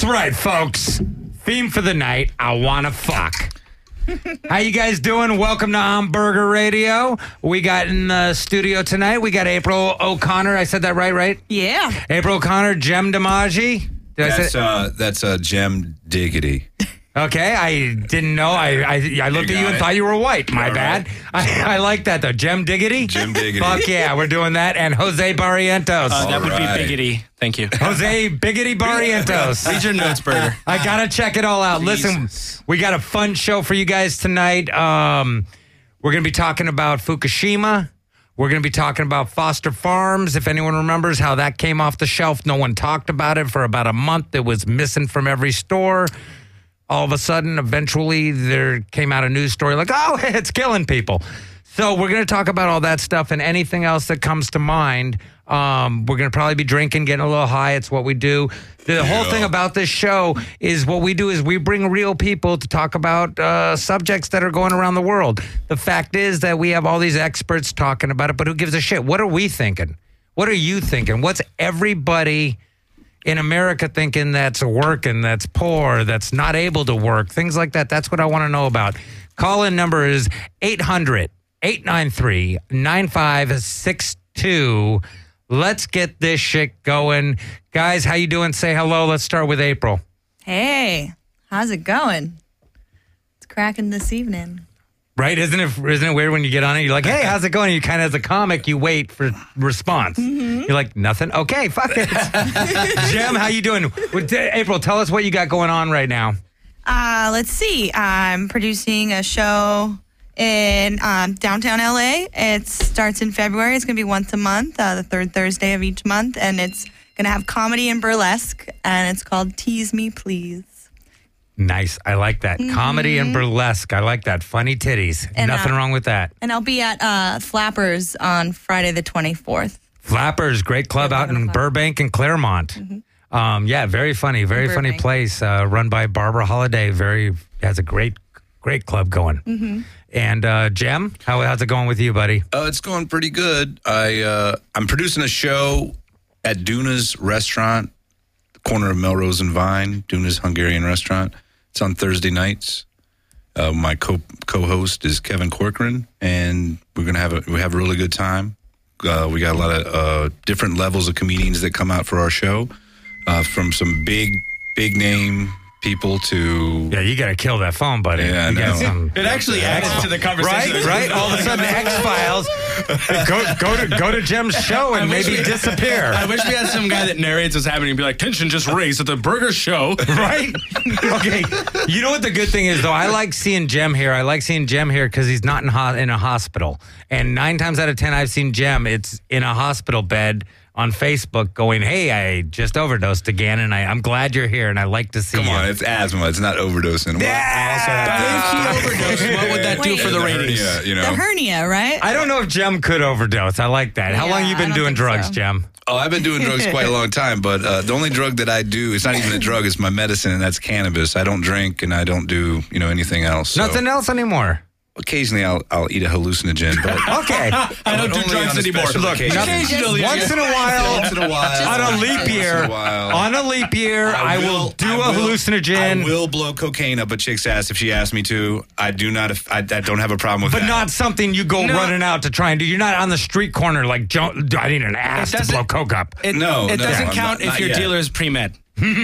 right, folks. Theme for the night, I wanna fuck. How you guys doing? Welcome to Hamburger Radio. We got in the studio tonight, we got April O'Connor. I said that right? Yeah. April O'Connor, Jem DiMaggi. That's Jem Diggity. Okay, I didn't know. I looked at you and thought you were white. My bad. I like that, though. Jem Diggity? Jem Diggity. Fuck yeah, we're doing that. And Jose Barrientos. That would be Biggity. Thank you. Jose Biggity Barrientos. Read your notes, Burger. I got to check it all out. Jesus. Listen, we got a fun show for you guys tonight. We're going to be talking about Fukushima. We're going to be talking about Foster Farms. If anyone remembers how that came off the shelf, no one talked about it for about a month. It was missing from every store. All of a sudden, eventually, there came out a news story like, oh, it's killing people. So we're going to talk about all that stuff and anything else that comes to mind. We're going to probably be drinking, getting a little high. It's what we do. The whole thing about this show is what we do is we bring real people to talk about subjects that are going around the world. The fact is that we have all these experts talking about it, but who gives a shit? What are we thinking? What are you thinking? What's everybody in America thinking that's working, that's poor, that's not able to work, things like that? That's what I want to know about. Call-in number is 800-893-9562. Let's get this shit going. Guys, how you doing? Say hello. Let's start with April. Hey, how's it going? It's cracking this evening. Right? Isn't it weird when you get on it? You're like, hey, how's it going? You kind of, as a comic, you wait for response. Mm-hmm. You're like, nothing? Okay, fuck it. Jem, how you doing? April, tell us what you got going on right now. Let's see. I'm producing a show in downtown LA. It starts in February. It's going to be once a month, the third Thursday of each month. And it's going to have comedy and burlesque. And it's called Tease Me, Please. Nice. I like that. Mm-hmm. Comedy and burlesque. I like that. Funny titties. And, nothing wrong with that. And I'll be at Flappers on Friday the 24th. Flappers, great club out in Burbank and Claremont. Mm-hmm. Yeah, very funny. Very funny place. Run by Barbara Holiday. Has a great club going. Mm-hmm. And Jem, how's it going with you, buddy? It's going pretty good. I'm producing a show at Duna's Restaurant, corner of Melrose and Vine, Duna's Hungarian Restaurant. It's on Thursday nights. My co-host is Kevin Corcoran, and we have a really good time. We got a lot of different levels of comedians that come out for our show, from some big name people to... Yeah, you got to kill that phone, buddy. Yeah, I know. It actually adds to the conversation. Right? All of a sudden, X-Files, go to Jem's show and maybe disappear. I wish we had some guy that narrates what's happening and be like, tension just raised at the burger show. Right? Okay. You know what the good thing is, though? I like seeing Jem here. I like seeing Jem here because he's not in a hospital. And 9 times out of 10, I've seen Jem. It's in a hospital bed on Facebook going, hey, I just overdosed again, and I'm glad you're here, and I like to see you. Come on, it's asthma. It's not overdosing. Yeah. If he overdosed, what would that do for the ratings? The hernia, right? I don't know if Jem could overdose. I like that. How long you been doing drugs, Jem? Oh, I've been doing drugs quite a long time, but the only drug that I do, it's not even a drug, it's my medicine, and that's cannabis. I don't drink, and I don't do, anything else. Nothing else anymore? Occasionally, I'll eat a hallucinogen, but okay. I don't do drugs anymore. Look, once in a while, on a leap year, I will do a hallucinogen. I will blow cocaine up a chick's ass if she asks me to. I do not. I don't have a problem with that. But not something you go running out to try and do. You're not on the street corner like, I need an ass to blow coke up. It doesn't count if your dealer is pre-med.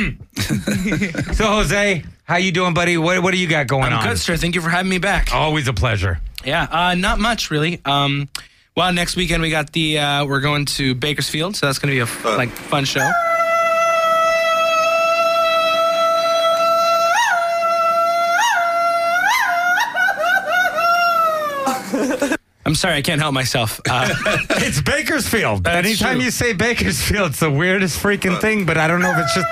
So, Jose, how you doing, buddy? What do you got going on? I'm good, sir. Thank you for having me back. Always a pleasure. Yeah, not much, really. Well, next weekend we got we're going to Bakersfield, so that's going to be a fun show. I'm sorry, I can't help myself. It's Bakersfield. Anytime you say Bakersfield, it's the weirdest freaking thing, but I don't know if it's just...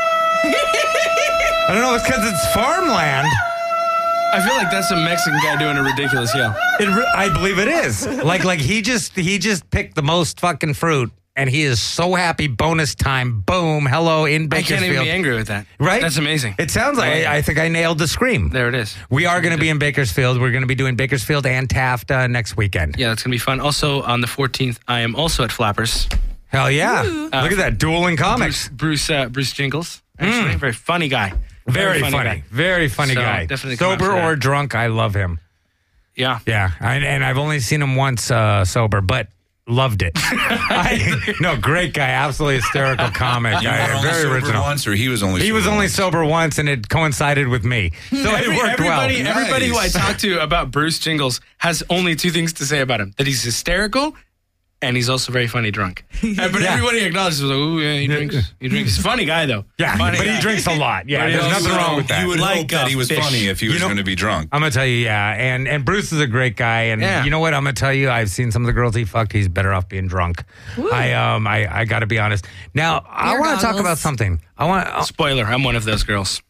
I don't know if it's because it's farmland. I feel like that's a Mexican guy doing a ridiculous yell. I believe it is. Like he just picked the most fucking fruit, and he is so happy. Bonus time. Boom. Hello in Bakersfield. I can't even be angry with that. Right? That's amazing. It sounds like I think I nailed the scream. There it is. We are going to be in Bakersfield. We're going to be doing Bakersfield and Taft next weekend. Yeah, that's going to be fun. Also, on the 14th, I am also at Flappers. Hell yeah. Look at that. Dueling comics. Bruce Jingles. Actually, very funny guy. Very funny. guy. Very funny So, guy. definitely come Sober out for or that. drunk, I love him. Yeah. Yeah, and I've only seen him once sober, but loved it. Great guy, absolutely hysterical comic. You were only Very sober original. once, or he was only. He was sober only once? sober once, and it coincided with me, so it worked well. Everybody who I Nice. talk to about Bruce Jingles has only two things to say about him: that he's hysterical, and he's also very funny drunk. But Yeah. everybody acknowledges, like, oh yeah, he drinks. He's a funny guy though. Yeah, Funny but guy. he drinks a lot. Yeah, But he there's also- nothing wrong with that. You would Like hope that a he was fish. funny if he was know- going to be drunk. I'm gonna tell you, yeah, and Bruce is a great guy, and Yeah. you know what? I'm gonna tell you, I've seen some of the girls he fucked. He's better off being drunk. I got to be honest. Now I Beer want to talk goggles. about something. Spoiler: I'm one of those girls.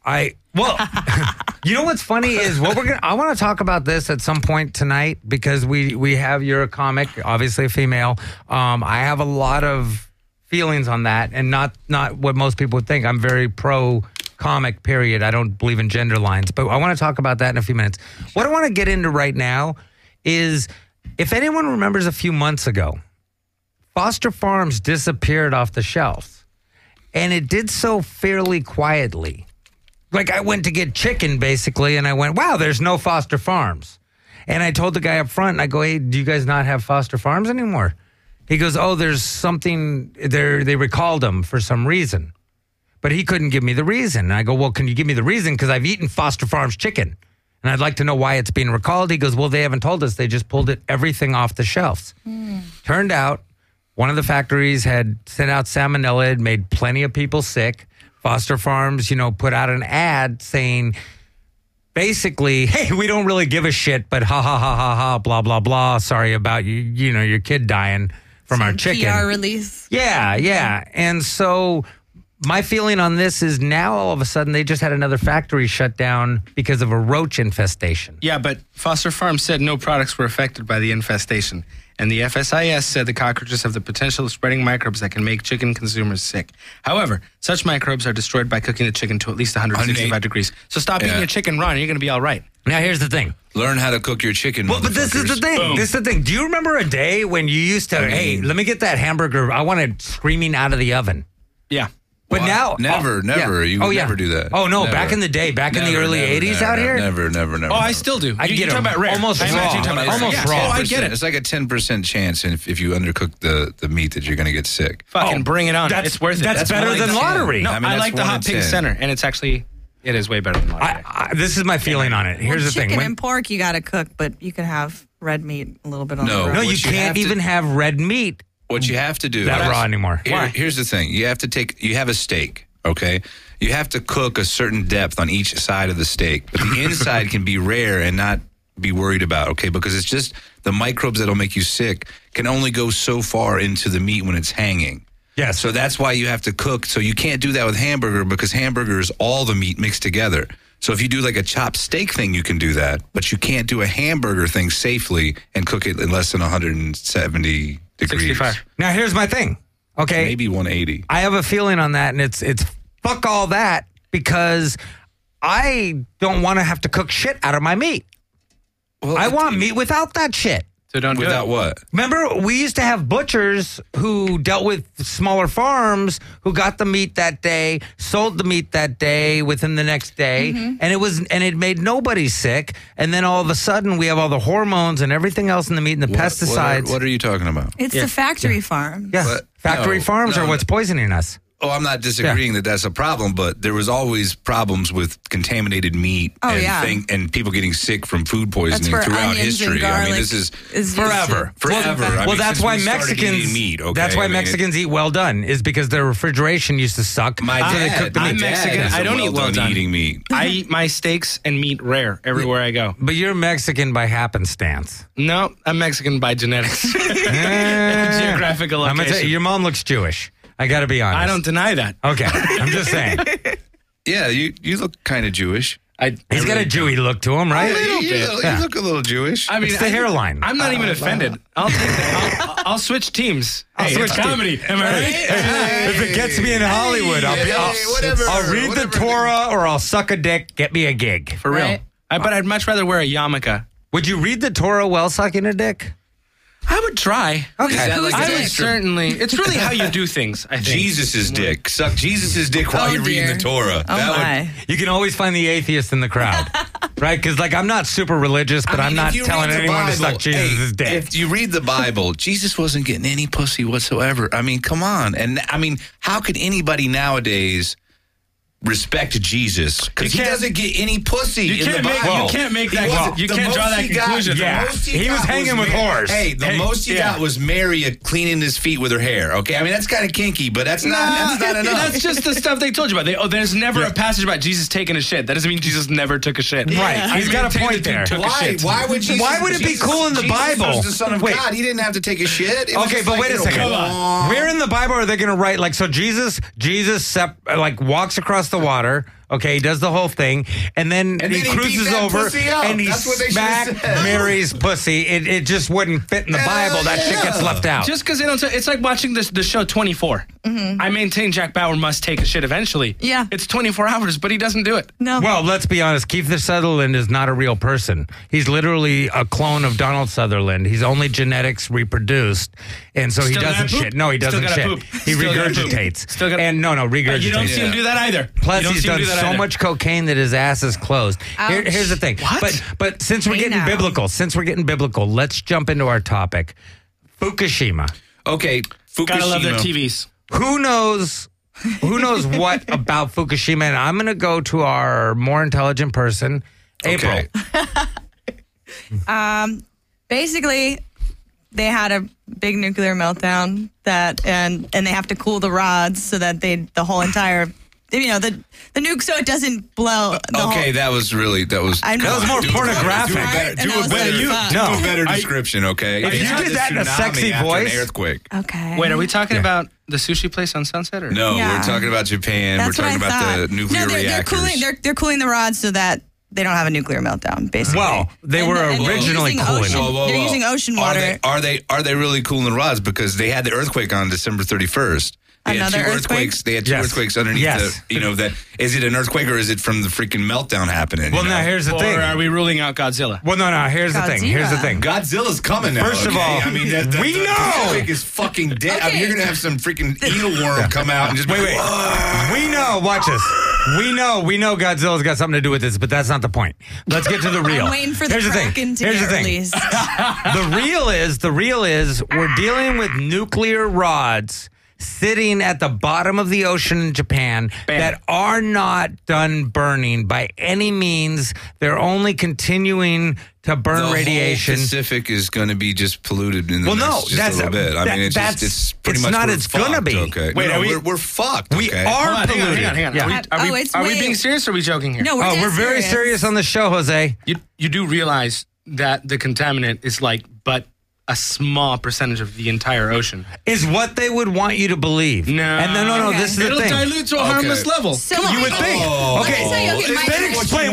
You know what's funny is I want to talk about this at some point tonight because you're a comic, obviously a female. I have a lot of feelings on that, and not what most people would think. I'm very pro comic, period. I don't believe in gender lines, but I want to talk about that in a few minutes. What I want to get into right now is, if anyone remembers a few months ago, Foster Farms disappeared off the shelves, and it did so fairly quietly. Like, I went to get chicken, basically, and I went, wow, there's no Foster Farms. And I told the guy up front, and I go, hey, do you guys not have Foster Farms anymore? He goes, oh, there's something there. They recalled them for some reason. But he couldn't give me the reason. And I go, well, can you give me the reason? Because I've eaten Foster Farms chicken, and I'd like to know why it's being recalled. He goes, well, they haven't told us. They just pulled everything off the shelves. Turned out, one of the factories had sent out salmonella, had made plenty of people sick. Foster Farms, put out an ad saying, basically, hey, we don't really give a shit, but ha, ha, ha, ha, ha, blah, blah, blah. Sorry about your kid dying from our chicken. PR release. Yeah. And so my feeling on this is now all of a sudden they just had another factory shut down because of a roach infestation. Yeah, but Foster Farms said no products were affected by the infestation. And the FSIS said the cockroaches have the potential of spreading microbes that can make chicken consumers sick. However, such microbes are destroyed by cooking the chicken to at least 165 degrees. So stop eating your chicken raw and you're going to be all right. Now, here's the thing. Learn how to cook your chicken. Well, but this is the thing. Boom. This is the thing. Do you remember a day when you used to, hey, let me get that hamburger. I want it screaming out of the oven. Yeah. But now, never. You would never do that. Oh no, Never. back in the day, back in the early '80s, out here. Never. Oh, I still do. I You're get talking 'em about rare. almost I imagine raw. you're talking about Almost rare. raw. Oh, I get it. It's like a 10% chance if you undercook the meat that you're going to get sick. Fucking bring it on. that's- It's worth it. that's better one than in 10. lottery. No, I mean, I that's like the one hot in pig 10. center, and it is way better than lottery. This is my feeling on it. Here's the thing. Chicken and pork you got to cook, but you can have red meat a little bit on No. the No, road. you What you can't have to- even have red meat What you have to do that is- raw anymore. Here's the thing. You have a steak, okay? You have to cook a certain depth on each side of the steak. But the inside can be rare and not be worried about, okay? Because it's just the microbes that'll make you sick can only go so far into the meat when it's hanging. Yes. So that's why you have to cook. So you can't do that with hamburger because hamburger is all the meat mixed together. So if you do like a chopped steak thing, you can do that. But you can't do a hamburger thing safely and cook it in less than 170 degrees. 65. Now here's my thing. Okay. Maybe 180. I have a feeling on that, and it's fuck all that because I don't want to have to cook shit out of my meat. Well, I want meat without that shit. So don't do without it. what? Remember, we used to have butchers who dealt with smaller farms who got the meat that day, sold the meat that day within the next day, and it made nobody sick. And then all of a sudden, we have all the hormones and everything else in the meat and the pesticides. What are you talking about? It's the factory farm. Yeah, What? factory No, farms no, are what's poisoning us. Oh, I'm not disagreeing that that's a problem, but there was always problems with contaminated meat Oh, yeah. and people getting sick from food That's poisoning where throughout onions and history. I mean, garlic this is used forever. to- forever. I Well, mean, that's since why we started Mexicans. eating meat. Okay? That's why I mean, Mexicans eat well done. Is because their refrigeration used to suck. My so they dad, cooked the my meat. dad Mexican. is I don't eat well done. eating meat. I eat my steaks and meat rare everywhere I go. But you're Mexican by happenstance. No, I'm Mexican by genetics. Geographical I'm gonna tell you, location. your mom looks Jewish. I got to be honest. I don't deny that. Okay, I'm just saying. Yeah, you look kind of Jewish. He's got a Jewy look to him, right? You look a little Jewish. I mean, It's the hairline. I'm not even offended. I'll take that. I'll switch teams. Hey, switch it's teams. comedy. Am I right? If it gets me in Hollywood, I'll read the Torah or I'll suck a dick. Get me a gig. For real. Right. But I'd much rather wear a yarmulke. Would you read the Torah while sucking a dick? I would try. Okay. Is that like I an would extra- certainly. It's really how you do things, I think. Jesus' dick. Suck Jesus' dick while Oh, you're reading dear. the Torah. Oh my. You can always find the atheist in the crowd, right? Because I'm not super religious, but I'm not telling anyone to suck Jesus' dick. If you read the Bible, Jesus wasn't getting any pussy whatsoever. I mean, come on. And I mean, how could anybody nowadays respect Jesus? Because he can't- doesn't get any pussy You in the can't make- Bible. you can't make that- He wasn't- you the can't draw most that he got- conclusion. the Yeah. most He was got hanging with whores. Hey, the most he got was Mary cleaning his feet with her hair. Okay, I mean that's kind of kinky, but that's not enough. That's just the stuff they told you about. There's never a passage about Jesus taking a shit. That doesn't mean Jesus never took a shit. Right. He's got a maintain point that he there. took a Why? shit. Why would Jesus? Why would it be cool in the Jesus Bible? was the Son of Wait. God. He didn't have to take a shit. It was Okay, just but like, wait a you know, second. come on. Where in the Bible are they going to write so Jesus walks across the water? Okay, he does the whole thing, and then And he then he cruises beat that over pussy up. and he That's what they should've smacked said. Mary's pussy. It just wouldn't fit in the Bible. That shit gets left out. Just because they don't, it's like watching the show 24. I maintain Jack Bauer must take a shit eventually. Yeah. It's 24 hours, but he doesn't do it. No. Well, let's be honest. Keith Sutherland is not a real person. He's literally a clone of Donald Sutherland. He's only genetics reproduced, and so he Still doesn't gotta poop. shit. No, he Still doesn't gotta shit. poop. He Still gotta poop. regurgitates. Still gotta- and no, regurgitates. You don't see him do that either. Plus, You don't he's see him done do that so either. much cocaine that his ass is closed. Ouch. Here's the thing. What? But since we're Hey, getting now. biblical, let's jump into our topic. Fukushima. Okay, Fukushima. Gotta love their TVs. Who knows what about Fukushima? And I'm going to go to our more intelligent person, April. Okay. Basically, they had a big nuclear meltdown and they have to cool the rods so that the whole entire the nuke so it doesn't blow. Okay, that was I know. that was more pornographic. Do a And I was better, like, do fuck. a better description, okay? If They you had did the that in a tsunami sexy after voice- an earthquake. Okay. Wait, are we talking about the sushi place on Sunset? Or? No, Yeah. we're talking about Japan. That's we're what talking I about thought. the nuclear they're reactors. They're cooling the rods so that they don't have a nuclear meltdown. Basically. Well, they were And they're originally using cooling ocean- them. They're using ocean water. Are they really cooling the rods? Because they had the earthquake on December 31st. They had Another two earthquake? earthquakes. They had two Yes. earthquakes underneath Yes. that. Is it an earthquake or is it from the freaking meltdown happening? Well, you know? now here's the Or thing. are we ruling out Godzilla? Well, no. Here's the thing. Here's the Godzilla. thing. Godzilla's coming now. First of okay? all, I mean, we the know. Pacific is fucking dead. I mean, Okay. you're gonna have some freaking eelworm come out and just Wait. We know. Watch this. We know Godzilla's got something to do with this, but that's not the point. Let's get to the real. I'm waiting for the Here's the thing. Kraken to Here's the get thing. released. The real is we're dealing with nuclear rods sitting at the bottom of the ocean in Japan that are not done burning by any means. They're only continuing to burn the radiation. whole Pacific is going to be just polluted in the Well, next no, just that's a little bit. I mean, that's- it's pretty it's much not, we're it's gonna fucked, be. Okay. Wait, No, are we- we're fucked. We okay? are Hold on, polluted. hang on. Yeah. Are we being serious or are we joking here? No, we're dead we're very serious on the show, Jose. You do realize that the contaminant is but a small percentage of the entire ocean. Is what they would want you to believe. No. And no. Okay. This is the It'll thing. dilute to a harmless level. So You would think. Oh. Okay. Let me tell you, okay, my- Then explain.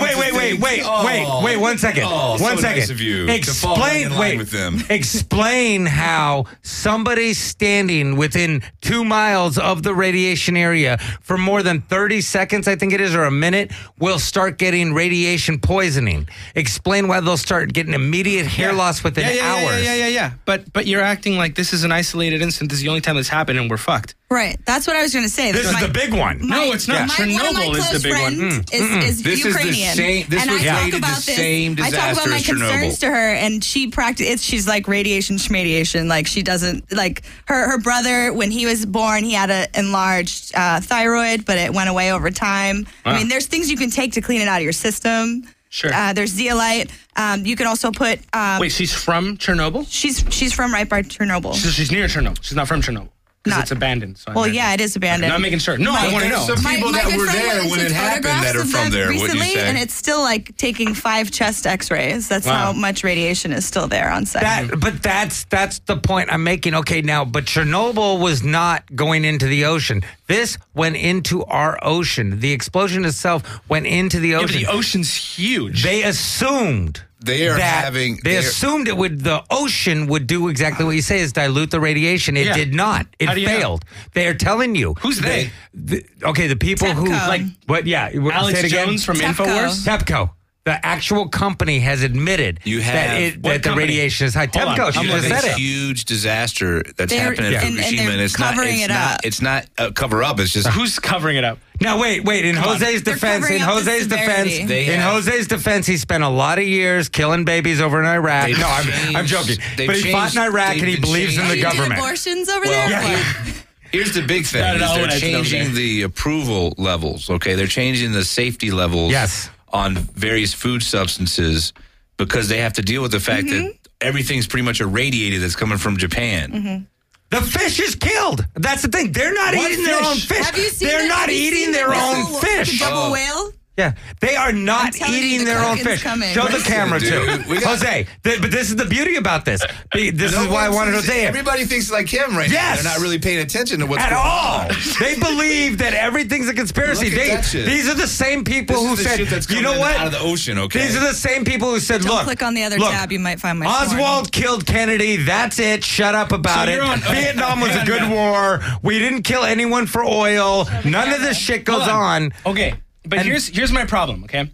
Wait. 1 second. Oh, 1 so second. nice of you to fall right in line with them. Explain how somebody standing within 2 miles of the radiation area for more than 30 seconds, I think it is, or a minute, will start getting radiation poisoning. Explain why they'll start getting immediate hair loss within hours. Yeah. But you're acting like this is an isolated incident. This is the only time this happened, and we're fucked. Right. That's what I was going to say. This is the big one. No, it's not. One of my Chernobyl is the close big one. friends is This is the Ukrainian. same- this and was I talk rated the about same I talk about disaster my as concerns Chernobyl. to her, and she's like radiation schmadiation. Like she doesn't like her brother when he was born. He had an enlarged thyroid, but it went away over time. I mean, there's things you can take to clean it out of your system. Sure. There's zeolite. You can also put. Wait, she's from Chernobyl? She's from right by Chernobyl. She's near Chernobyl. She's not from Chernobyl. Because Not- it's abandoned. So I Well, imagine. yeah, it is abandoned. I'm making sure. No, I want to know. Some people that good were friend there went when and it took happened photographs that are of from there, wouldn't you recently, say? and it's still like taking 5 chest X-rays. That's Wow. how much radiation is still there on site. That's the point I'm making. Okay, now, but Chernobyl was not going into the ocean. This went into our ocean. The explosion itself went into the Yeah, but ocean. the ocean's huge. They assumed They are that having- They they're- assumed it would. The ocean would do exactly what you say: is dilute the radiation. It Yeah. did not. It How do you know? failed. They are telling you. Who's they? The people who TEPCO. like what? Yeah, Alex say it again. Jones from TEPCO. InfoWars? TEPCO. The actual company has admitted You have- that What the company? radiation is high. Hold on, Temco, I'm she You just have said a it. huge disaster that's They're- happening at and Fukushima, they're and covering it up. It's not a cover up. It's just Who's covering it up? Now wait. In Jose's They're defense, covering up the severity. Jose's defense, he spent a lot of years killing babies over in Iraq. They've No, I'm changed- joking. they've But he fought in changed- Iraq they've and he been believes in the changed. You did government. abortions over Well, there? Yeah. Here's the big thing: Not at is all they're what I said over changing there. the approval levels. Okay, they're changing the safety levels. Yes. On various food substances because they have to deal with the fact that everything's pretty much irradiated that's coming from Japan. The fish is killed. That's the thing. They're not What eating their fish? own fish. Have you seen They're it? not Have you eating seen their the own whistle, fish. The double whale? Yeah, they are not telling you, eating the their own Kraken's fish. coming. Show the Listen, camera dude, too, we got- Jose. But this is the beauty about this. This is why I wanted Jose in. Everybody thinks like him right Yes. now. They're not really paying attention to what's At going all. on. They believe that everything's a conspiracy. Look at that shit. These are the same people This who is the said, shit that's you coming know what? out of the ocean, okay? These are the same people who said, Don't look. click on the other look, tab. You might find my Oswald killed Kennedy. That's it. Shut up about So it. you're on- Vietnam was a hang on, good man. war. We didn't kill anyone for oil. None of this shit goes Hold on. Okay, but And- here's my problem. Okay,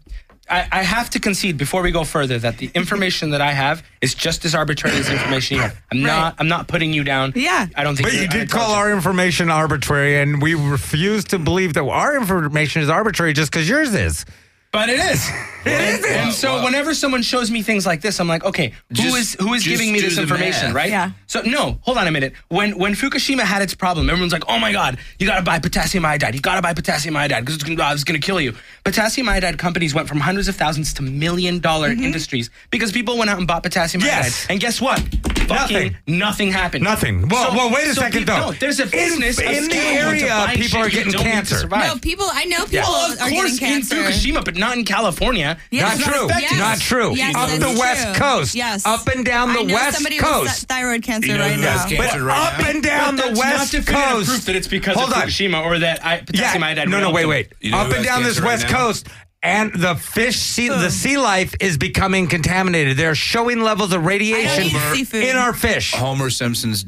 I have to concede before we go further that the information that I have is just as arbitrary as the information you have. I'm not putting you down. Yeah. I don't think. But you you're did call unintelligent. our information arbitrary, and we refuse to believe that our information is arbitrary just because yours is. But it is. It isn't. And so Well- whenever someone shows me things like this, I'm like, okay, who is Just giving me do this the information, math. right? Yeah. So no, hold on a minute. When Fukushima had its problem, everyone's like, oh my God, you got to buy potassium iodide. You got to buy potassium iodide because it's going to kill you. Potassium iodide companies went from hundreds of thousands to $1 million industries because people went out and bought potassium Yes. iodide. And guess what? Fucking nothing happened. Nothing. Well, wait a second, though. No, there's a business in the scam area, to buy people shit are you getting don't need to cancer. survive. No, I know people Well, of are course getting in cancer. Fukushima, but not in California. Yes. Not true. Yes. Not true. Yes, Up that's the West true. Coast. Yes. Up and down I the know West somebody Coast. with thyroid cancer You know right who has now. cancer? But Cancer right up now. and down But the that's West not definitive Coast. proof that it's because Hold of on. Fukushima or that potassium iodide. No, went wait. You know Up who and has down this cancer right West now? Coast. And the the sea life is becoming contaminated. They're showing levels of radiation I don't eat seafood. in our fish. Homer Simpson's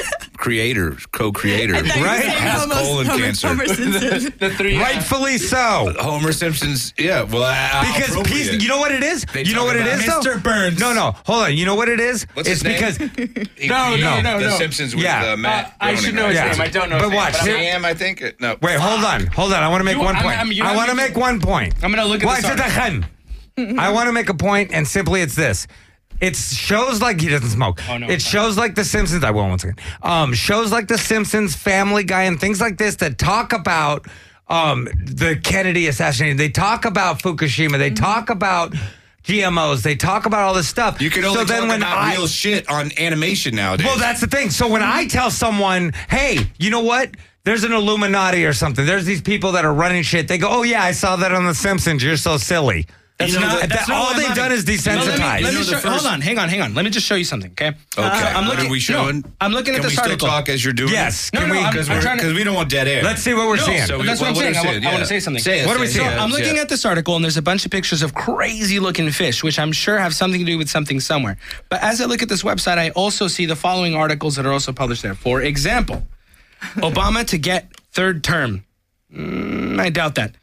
co-creator, I thought you were Right? saying has Homer- colon Homer- cancer. Homer Simpson. The three. Rightfully so. Homer Simpson's, yeah. Well, how Because appropriate. you know what it is? They You know talk what it about is, though? Mr. Burns. No. Hold on. You know what it is? What's it's his name? because No. The Simpsons with Yeah. Matt. I should know his Yeah. name. I don't know But his name. watch, I'm- here- Sam, I think. No. Wait, hold on. I want to make You- one I'm- point. I'm- you I have want to me- make one point. I'm gonna look at Why this is it article. I want to make a point, and simply it's this. It shows like he doesn't smoke. Oh, no. It shows like The Simpsons. I will one second. Shows like The Simpsons, Family Guy, and things like this that talk about the Kennedy assassination. They talk about Fukushima. They talk about GMOs. They talk about all this stuff. You can only so then talk when about real shit on animation nowadays. well, that's the thing. So when I tell someone, hey, you know what? There's an Illuminati or something. There's these people that are running shit. They go, oh, yeah, I saw that on The Simpsons. You're so silly. That's not all what they've I'm done is Let desensitize. me You know show, the first- hold on, hang on. Let me just show you something, okay? Okay. I'm looking. Are we showing? No, I'm looking at Can this we article. still talk as you're doing Yes. it? Can No, we? I'm Because trying to- we don't want dead air. Let's see what we're seeing. So That's what I'm saying. it? I want to say something. Say it, What are we say it, seeing? say it, I'm say looking it. at this article, and there's a bunch of pictures of crazy-looking fish, which I'm sure have something to do with something somewhere. But as I look at this website, I also see the following articles that are also published there. For example, Obama to get third term. I doubt that.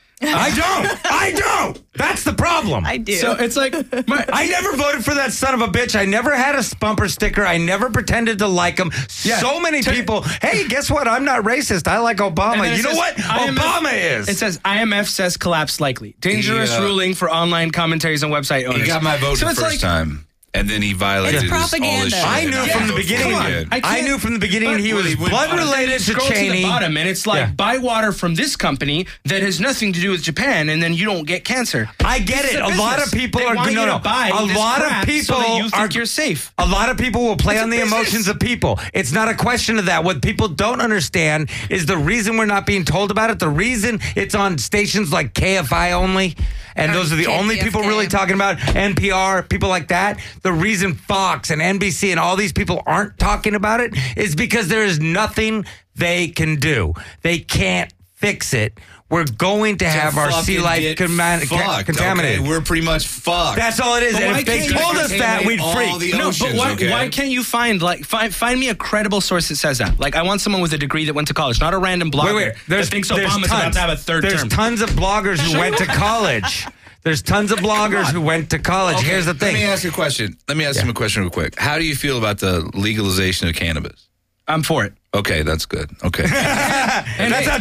I don't. That's the problem. I do. So it's like, I never voted for that son of a bitch. I never had a bumper sticker. I never pretended to like him. Yeah. So many people, hey, guess what? I'm not racist. I like And Obama. then it You know says what? Obama is. It says IMF says collapse likely. Dangerous Yeah. ruling for online commentaries and website owners. He got my vote So the it's first like, time. And then he violated It's all this propaganda. shit. I knew from the beginning. Come on. I can't- knew from the beginning but- he was Well, he went blood on- related to Scroll Cheney. to the bottom, and it's like Yeah. buy water from this company that has nothing to do with Japan, and then you don't get cancer. I get This is it. A lot business. of people They are want you to buy A this lot of crap people so that you are think you're safe. A lot of people will play It's on a the business. emotions of people. It's not a question of that. What people don't understand is the reason we're not being told about it. The reason it's on stations like KFI only, and those are the only people really talking about NPR, people like that. The reason Fox and NBC and all these people aren't talking about it is because there is nothing they can do. They can't fix it. We're going to have our sea life contaminated. Okay? We're pretty much fucked. That's all it is. But And why if they can't you told us that, we'd all freak. the No, but oceans, why, okay? why can't you find me a credible source that says that? Like, I want someone with a degree that went to college, not a random blogger Wait. that thinks Obama's about to have a third There's term. tons of bloggers who went to college. There's tons of bloggers who went to college. Okay, Here's the thing. Let me ask you a question. Let me ask him a question real quick. How do you feel about the legalization of cannabis? I'm for it. Okay, that's good. Okay. That's how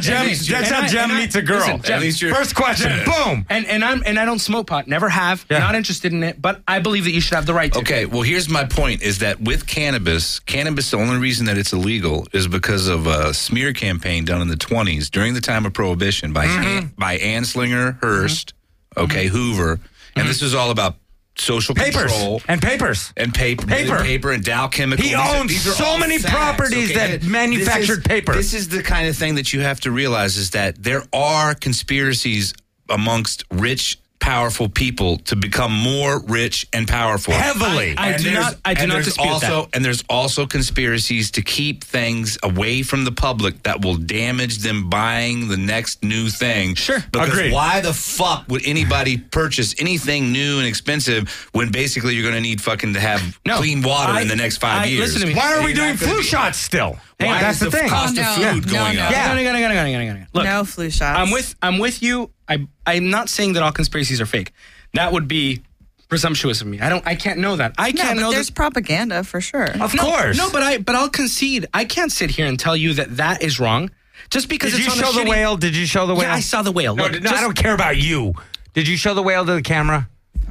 Jem meets a girl. Listen, Jem, at least you're- First question, boom. And I don't smoke pot. Never have. Yeah. Not interested in it. But I believe that you should have the right to. Okay, well, here's my point is that with cannabis, the only reason that it's illegal is because of a smear campaign done in the 20s during the time of Prohibition by Anslinger, Hearst, Hoover. And this is all about social Papers control. and papers. And paper and Dow Chemical. He owns so all many facts, properties that manufactured paper. This is the kind of thing that you have to realize is that there are conspiracies amongst rich, powerful people to become more rich and powerful. Heavily. I do not dispute that. And there's also conspiracies to keep things away from the public that will damage them buying the next new thing. Sure. Because Agreed. why the fuck would anybody purchase anything new and expensive when basically you're going to need fucking to have clean water in the next 5 years? Listen to me. Why are we You're doing not gonna flu be- shots still? Why That's is the thing. cost of food going up? Yeah. Hang on. Look, No flu shots. I'm with you. I'm not saying that all conspiracies are fake. That would be presumptuous of me. I can't know that. I No, can't but know there's that. propaganda for sure. Of course. No, but I'll concede. I can't sit here and tell you that is wrong. Just because Did it's you on a show the shitty- whale? Did you show the whale? Yeah, I saw the whale. No, Look, I don't care about you. Did you show the whale to the camera?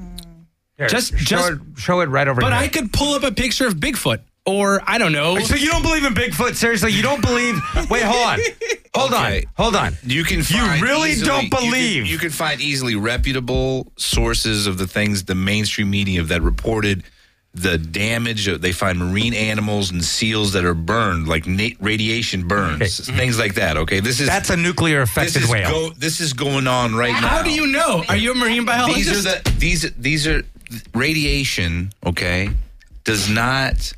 Here, Just- show it right over But here. I could pull up a picture of Bigfoot, or I don't know. So you don't believe in Bigfoot? Seriously, you don't believe? Wait, hold on. You can find really easily- don't believe. You can find easily reputable sources of the mainstream media that reported the damage. They find marine animals and seals that are burned, like radiation burns, things like that. Okay, That's a nuclear affected whale. This is going on right now. How do you know? Are you a marine biologist? These are radiation. Okay, does not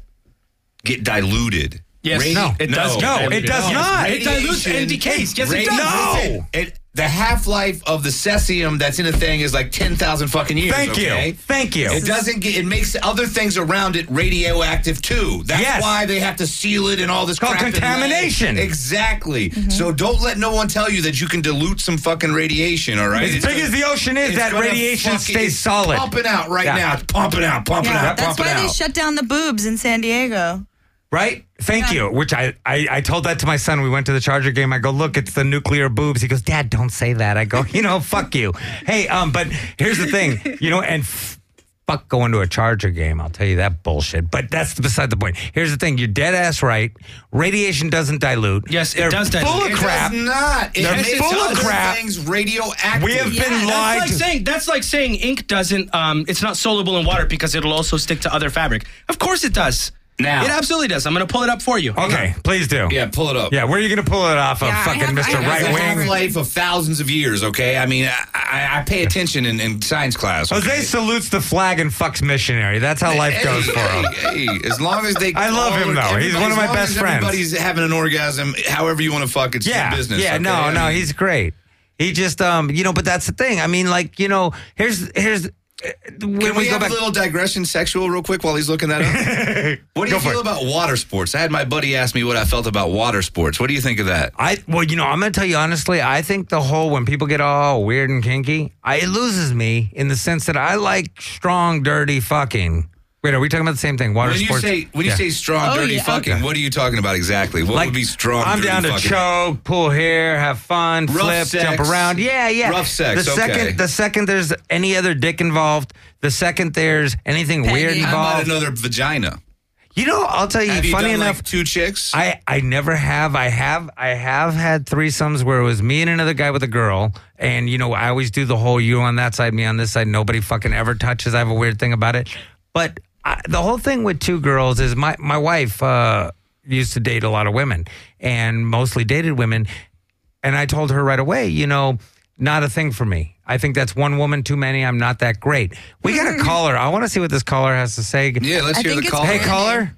get diluted. Yes, it does. No, it does not. It dilutes and decays. Yes, it does. No. The half-life of the cesium that's in a thing is like 10,000 fucking years. Thank you. It doesn't get. It makes other things around it radioactive too. That's Yes. why they have to seal it and all this Called crap. contamination. Exactly. So don't let no one tell you that you can dilute some fucking radiation. All right. As big as the ocean is, that radiation stays solid. Pumping out right Yeah. now. It's pumping out. Pumping Yeah, out. that's Pumping why they out. shut down the boobs in San Diego. Right? Thank you. Which I told that to my son. We went to the Charger game. I go, look, it's the nuclear boobs. He goes, Dad, don't say that. I go, fuck you. Hey, but here's the thing, and fuck going to a Charger game. I'll tell you that bullshit. But that's beside the point. Here's the thing. You're dead ass right. Radiation doesn't dilute. Yes, it They're does dilute. full of It crap. does not. It They're makes full of other crap. things radioactive. We have been lied to. That's like saying ink doesn't. It's not soluble in water because it'll also stick to other fabric. Of course it does. Now. It absolutely does. I'm going to pull it up for you. Hang Okay, on. please do. Yeah, pull it up. Yeah, where are you going to pull it off of? Yeah, I Fucking have- Mr. I have Right It's a Wing? half-life of thousands of years, okay? I mean, I pay attention in science class. Okay? Jose salutes the flag and fucks missionary. That's how life goes for him. Hey, as long as they... I love him, though. He's one of my best friends. Everybody's having an orgasm, however you want to fuck, it's Yeah, your business. yeah, okay? no, I mean, he's great. He just, but that's the thing. I mean, here's. When Can we go have back, a little digression sexual real quick while he's looking that up? What do you Go for feel it. about water sports? I had my buddy ask me what I felt about water sports. What do you think of that? I'm going to tell you honestly, I think the whole, when people get all weird and kinky, it loses me in the sense that I like strong, dirty fucking. Wait, are we talking about the same thing? Water When sports? you say strong, dirty yeah, fucking, okay. what are you talking about exactly? What would be strong, I'm dirty down to fucking? choke, pull hair, have fun, Rough flip, sex. jump around. Yeah. Rough sex, The second there's any other dick involved, the second there's anything Pegging. weird How about involved. another vagina? I'll tell you, Have you funny done enough, like two chicks? I never have. I have had threesomes where it was me and another guy with a girl, and I always do the whole you on that side, me on this side. Nobody fucking ever touches. I have a weird thing about it, but the whole thing with two girls is my wife used to date a lot of women and mostly dated women, and I told her right away, not a thing for me. I think that's one woman too many. I'm not that great. We got a caller. I want to see what this caller has to say. Yeah, let's I hear think the it's call. Hey, caller.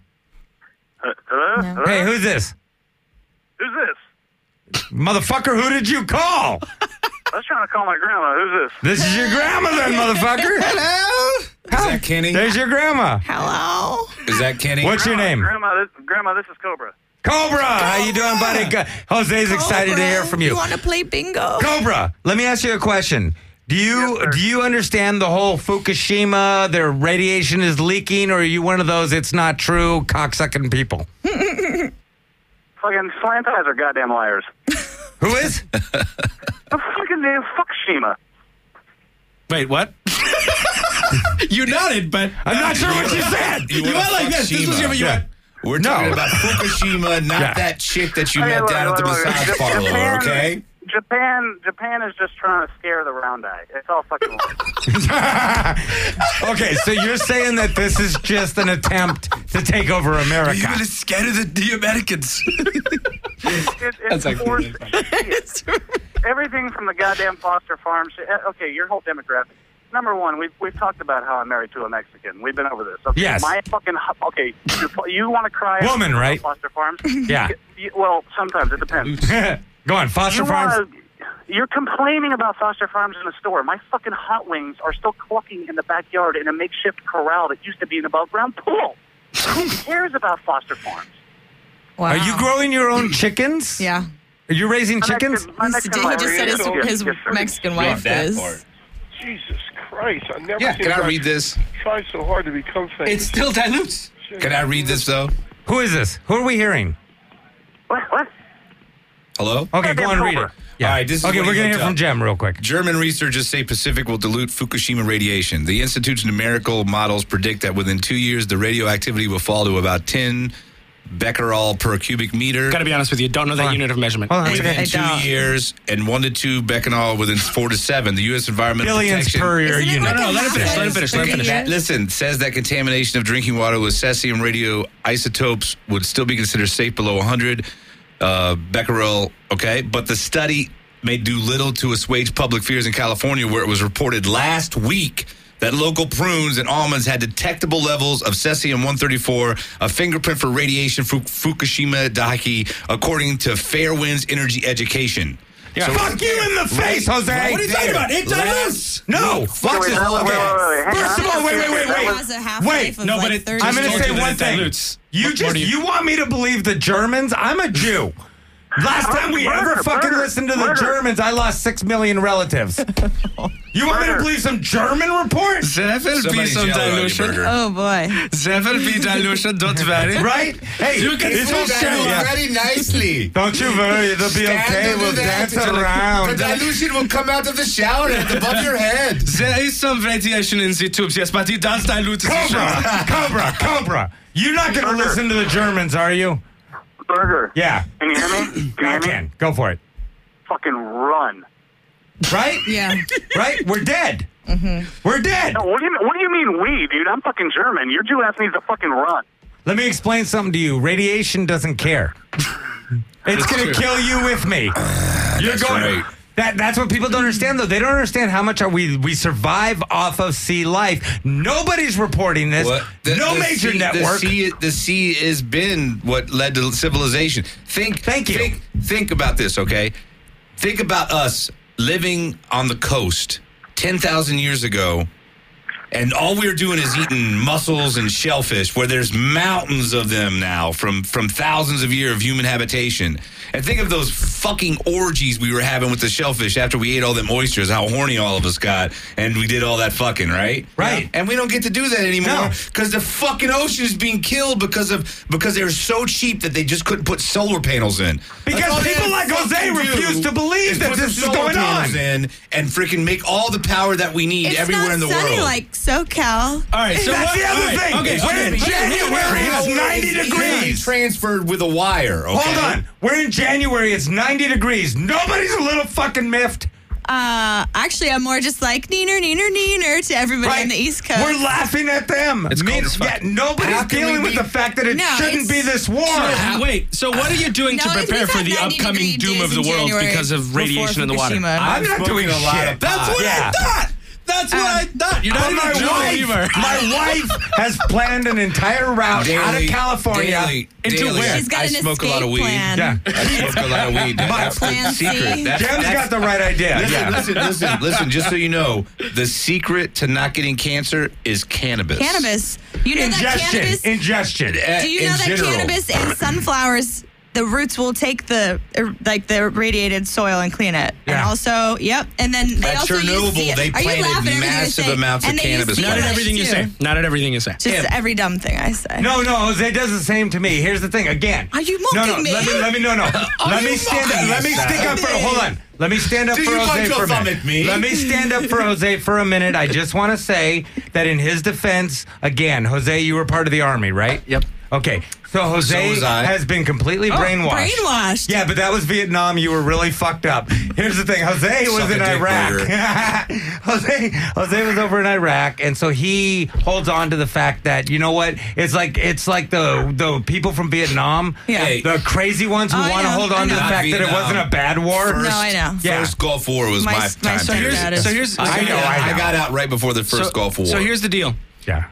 Hello? No. Hello? Hey, who's this? Who's this? Motherfucker, who did you call? I was trying to call my grandma. Who's this? This is your grandma then, motherfucker. Hello? Is that Kenny? There's your grandma. Hello. Is that Kenny? What's your name? Grandma, this is Cobra. Cobra. How you doing, buddy? Jose's excited to hear from you. You want to play bingo? Cobra, let me ask you a question. Do you understand the whole Fukushima, their radiation is leaking, or are you one of those it's not true cocksucking people? Fucking slant eyes are goddamn liars. Who is? The fucking name Fukushima. Wait, what? You nodded, but I'm not sure what you said. You went like this. This was your. You went. We're talking about Fukushima, not that chick that you met down at the massage parlor, okay? Japan is just trying to scare the round eye. It's all fucking lies. Okay, so you're saying that this is just an attempt to take over America. You're gonna scare the Americans. It's like forced. Everything from the goddamn Foster Farms. Okay, your whole demographic. Number one, we've talked about how I'm married to a Mexican. We've been over this. Okay, Yes. You want to cry? Woman, about right? Foster Farms. Yeah. Well, sometimes it depends. Go on, Foster Farms. You're complaining about Foster Farms in the store. My fucking hot wings are still clucking in the backyard in a makeshift corral that used to be an above-ground pool. Who cares about Foster Farms? Wow. Are you growing your own chickens? Yeah. Are you raising chickens? My He Mexican just wife- said his Yes, sir. Mexican wife is. Jesus Christ, I never Yeah, seen can I guys read this? try so hard to become famous. It still dilutes. Can I read this, though? Who is this? Who are we hearing? What? Hello? Okay, go on, read it. Cobra. Yeah. All right, this is okay, what we're he going to looked hear from up. Jem real quick. German researchers say Pacific will dilute Fukushima radiation. The Institute's numerical models predict that within 2 years, the radioactivity will fall to about 10 becquerel per cubic meter. Gotta be honest with you, don't know that unit of measurement. Hold on, I- okay. Within 2 don't. years, and 1 to 2 becquerel within 4 to 7. The U.S. Environmental Billions Protection... per year Isn't it unit. like No, let him finish, let him finish, let him finish. Years? Listen, says that contamination of drinking water with cesium radioisotopes would still be considered safe below 100 becquerel, okay? But the study may do little to assuage public fears in California, where it was reported last week that local prunes and almonds had detectable levels of cesium-134, a fingerprint for radiation Fukushima Daiichi, according to Fairwinds Energy Education. Yeah. So Fuck you in the face, Jose! Right What are you talking there. about? It dilutes. No! Fuck Wait, this! wait, Okay. hang First on. of all, wait. It has a half-life Wait, of no, but like it- 30 I'm going to told say you that one it thing. dilutes. You you want me to believe the Germans? I'm a Jew. Last time we ever fucking listened to the Germans, I lost 6 million relatives. You want me to believe some German report? There will be Somebody's some yelling at you, dilution. Burger. Oh, boy. There will be dilution, don't worry. Right? Hey, You can it's do okay. that Yeah. very nicely. Don't you worry, it'll be okay. We'll dance around. dilution will come out of the shower above your head. There is some radiation in the tubes, yes, but it does dilute the shower. Cobra. You're not going to listen to the Germans, are you? Burger. Yeah. Can you hear me? I can. Go for it. Fucking run. Right? Yeah. Right? We're dead. We're dead. No, what do you mean we, dude? I'm fucking German. Your Jew ass needs to fucking run. Let me explain something to you. Radiation doesn't care. It's going to kill you with me. You're That's going right. That's what people don't understand, though. They don't understand how much we survive off of sea life. Nobody's reporting this. No major network. The sea has been what led to civilization. Thank you. Think about this, okay? Think about us living on the coast 10,000 years ago, and all we're doing is eating mussels and shellfish, where there's mountains of them now from thousands of years of human habitation. And think of those fucking orgies we were having with the shellfish after we ate all them oysters, how horny all of us got, and we did all that fucking, right? Right. And we don't get to do that anymore because the fucking ocean is being killed because they're so cheap that they just couldn't put solar panels in. That's all Because they people had to like Jose fucking do refuse to believe is that put this some is solar going on. panels in and freaking make all the power that we need It's everywhere not in the sunny world. like SoCal. All right, so That's what? the other all right, thing. Okay, We're in January. It's 90 degrees. Transferred with a wire. Okay? Hold on. We're in January. It's 90 degrees. Nobody's a little fucking miffed. Actually, I'm more just like neener to everybody on the East Coast. We're laughing at them. It's cold as fuck. Yeah, nobody's How can dealing we with be- the fact that it No, shouldn't be it's- this warm. Wait, so what are you doing to No, prepare we've for had the 90 upcoming degree doom of days the in world January because of before radiation in the water? Fukushima. I'm not doing a lot shit. of That's what Yeah. I thought. That's what I thought. You're not But even Jew either. my wife has planned an entire route out of California. Into where? She's got I an smoke a lot of escape weed. plan. Yeah. I smoke a lot of weed. That's the Plan C. secret. Jem's got the right idea. Listen, just so you know, the secret to not getting cancer is cannabis. Cannabis. You know that cannabis. Ingestion. Do you know that cannabis and sunflowers the roots will take the radiated soil and clean it. Yeah. And also, and then they At also use Chernobyl, they Are you laughing at planted everything I massive say? amounts of And they use cannabis Not at plants. everything you too. say. Not at everything you say. Just every dumb thing I say. No, Jose does the same to me. Here's the thing. Again. Are you No, mocking me? Let me stand up. Let me stick up for. Hold on. Let me stand up Do for you Jose punch for your a thumb minute. at me? Let me stand up for Jose for a minute. I just want to say that in his defense, again, Jose, you were part of the Army, right? Yep. Okay. So Jose was I. has been completely brainwashed. Brainwashed. Yeah, but that was Vietnam. You were really fucked up. Here's the thing. Jose was Suck a in dick, Iraq. burger. Jose was over in Iraq, and so he holds on to the fact that, you know what? It's like the people from Vietnam, Yeah. the crazy ones who Oh, I want to know, hold on I to the know. fact that it Vietnam. wasn't a bad war. No, I know. Yeah. First Gulf War was My my time son period. dad is- So here's I know. I got out right before the first Gulf War. So here's the deal. Yeah.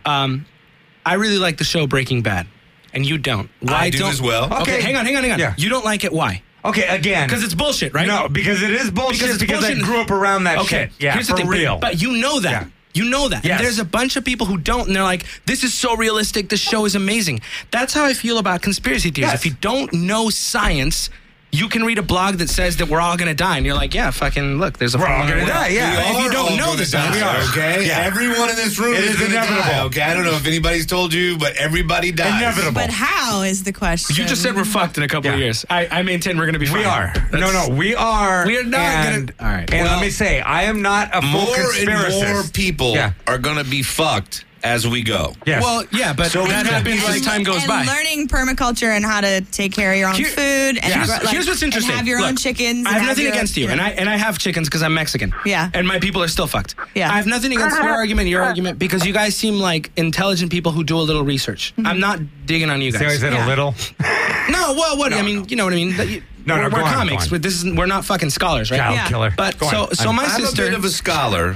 I really like the show Breaking Bad, and you don't. Why I do don't as well. Okay, hang on. Yeah. You don't like it. Why? Okay, again. Because it's bullshit, right? No, because it is bullshit because I grew up around that Okay, shit. Yeah, here's for the thing. real. But you know that. Yeah. You know that. Yes. And there's a bunch of people who don't, and they're like, this is so realistic. This show is amazing. That's how I feel about conspiracy theories. Yes. If you don't know science, you can read a blog that says that we're all going to die. And you're like, yeah, fucking look, there's a We're all full gonna world. die, yeah. We But if you are don't all know gonna this, die, we are. okay? Yeah. Everyone in this room It is is gonna inevitable. die, okay? I don't know if anybody's told you, but everybody dies. Inevitable. But how is the question? You just said we're fucked in a couple of Yeah. years. I maintain we're going to be fine. We are. No, we are. We are not and, gonna- all right. And Well, let me say, I am not a full More and conspiracist. more people Yeah. are going to be fucked as we go. Yes. Well, yeah, but So that it's gonna happens be as like- time goes and by. learning permaculture and how to take care of your own Here- food. And Here's what's interesting. And have your own Look, chickens. I and have nothing your- against you, and I have chickens because I'm Mexican. Yeah. And my people are still fucked. Yeah. I have nothing against your argument, because you guys seem like intelligent people who do a little research. Mm-hmm. I'm not digging on you See how I guys. said Yeah. a little? No, well, what? I mean, you know what I mean. We're go on, comics. go on. But we're not fucking scholars, right? Child Yeah. killer. But Go on. so my I'm sister. a bit of a scholar.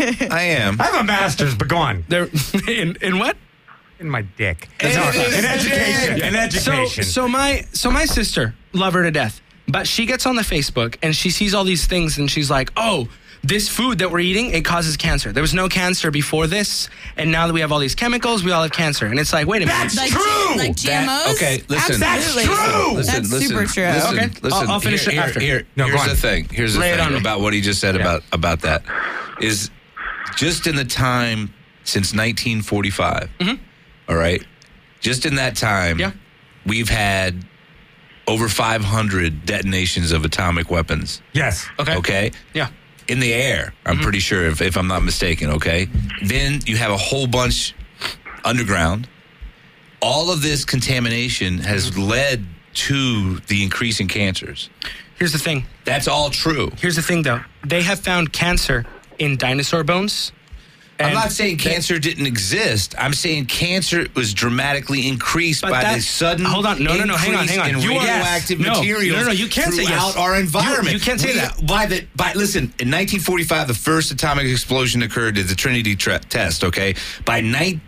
I am. I have a master's, but go on. they're in what? In my dick. Hey, No, hey, in hey, education. hey. In education. So my sister, love her to death, but she gets on the Facebook and she sees all these things and she's like, oh, this food that we're eating, it causes cancer. There was no cancer before this, and now that we have all these chemicals, we all have cancer. And it's like, wait a minute. That's true! Like GMOs? Okay, listen. Absolutely. That's true! Listen, That's listen, super true. Listen, Okay. listen. I'll finish it after. Here's No, go on. the thing. Here's the Lay it on thing me. about what he just said Yeah. about that is just in the time since 1945. All right, just in that time, Yeah. we've had over 500 detonations of atomic weapons. yes. Okay. Okay. Yeah. In the air, I'm pretty sure, if I'm not mistaken, okay? Then you have a whole bunch underground. All of this contamination has led to the increase in cancers. Here's the thing. That's all true. Here's the thing, though. They have found cancer in dinosaur bones. I'm And not saying cancer didn't exist. I'm saying cancer was dramatically increased But by that- the sudden hold on. No, hang on. increase in You are- radioactive yes. No, materials no, you can't say throughout yes. our environment. You can't say that. Listen, in 1945, the first atomic explosion occurred at the Trinity test, okay? By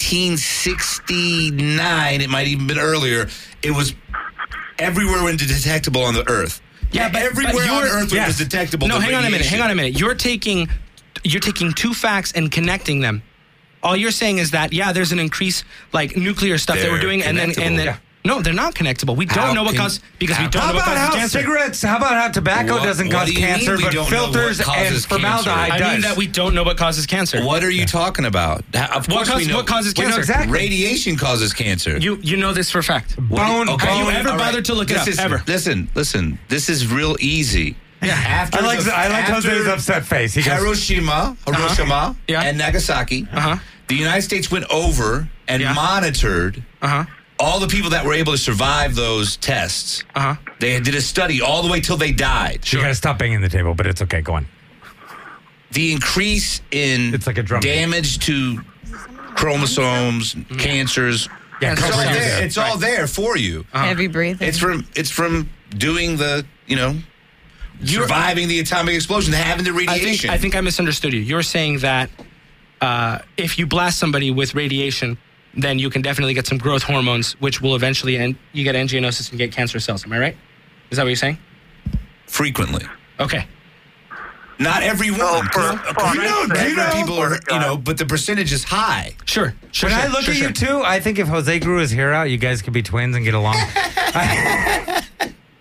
1969, it might even been earlier, it was everywhere detectable on the Earth. Yeah, but everywhere on you're- Earth where it was detectable. No, the hang on a minute. radiation. Hang on a minute. You're taking two facts and connecting them. All you're saying is that, yeah, there's an increase, like nuclear stuff that we're They're doing, and then connectable. Yeah. no, they're not connectable. We How don't know what can- causes, because we how- don't How know what about causes how cancer. cigarettes? How about how tobacco What- doesn't what cause do you mean cancer, we but don't know what filters and causes formaldehyde cancer? I mean does? that we don't know what causes cancer. What are you talking about? Of course we know. What causes We know cancer? exactly. Radiation causes cancer. You know this for a fact. Bone. Okay. Have you ever All right. bothered to look it This up? is- Ever? Listen. This is real easy. Yeah. After I like after Jose's upset face. He goes, Hiroshima, Yeah. and Nagasaki. Uh-huh. The United States went over and Yeah. monitored Uh-huh. all the people that were able to survive those tests. Uh-huh. They did a study all the way till they died. you gotta stop banging the table, but it's okay. Go on. The increase in It's like a drum beat. damage to chromosomes, cancers. Yeah, It's all cover your there. ears. It's all there for you. Heavy breathing. It's from doing the, surviving the atomic explosion, having the radiation. I think I misunderstood you. You're saying that if you blast somebody with radiation, then you can definitely get some growth hormones, which will eventually end. You get angionosis and get cancer cells. Am I right? Is that what you're saying? frequently. Okay. Not everyone. People are, but the percentage is high. Sure. When I look at you two, I think if Jose grew his hair out, you guys could be twins and get along.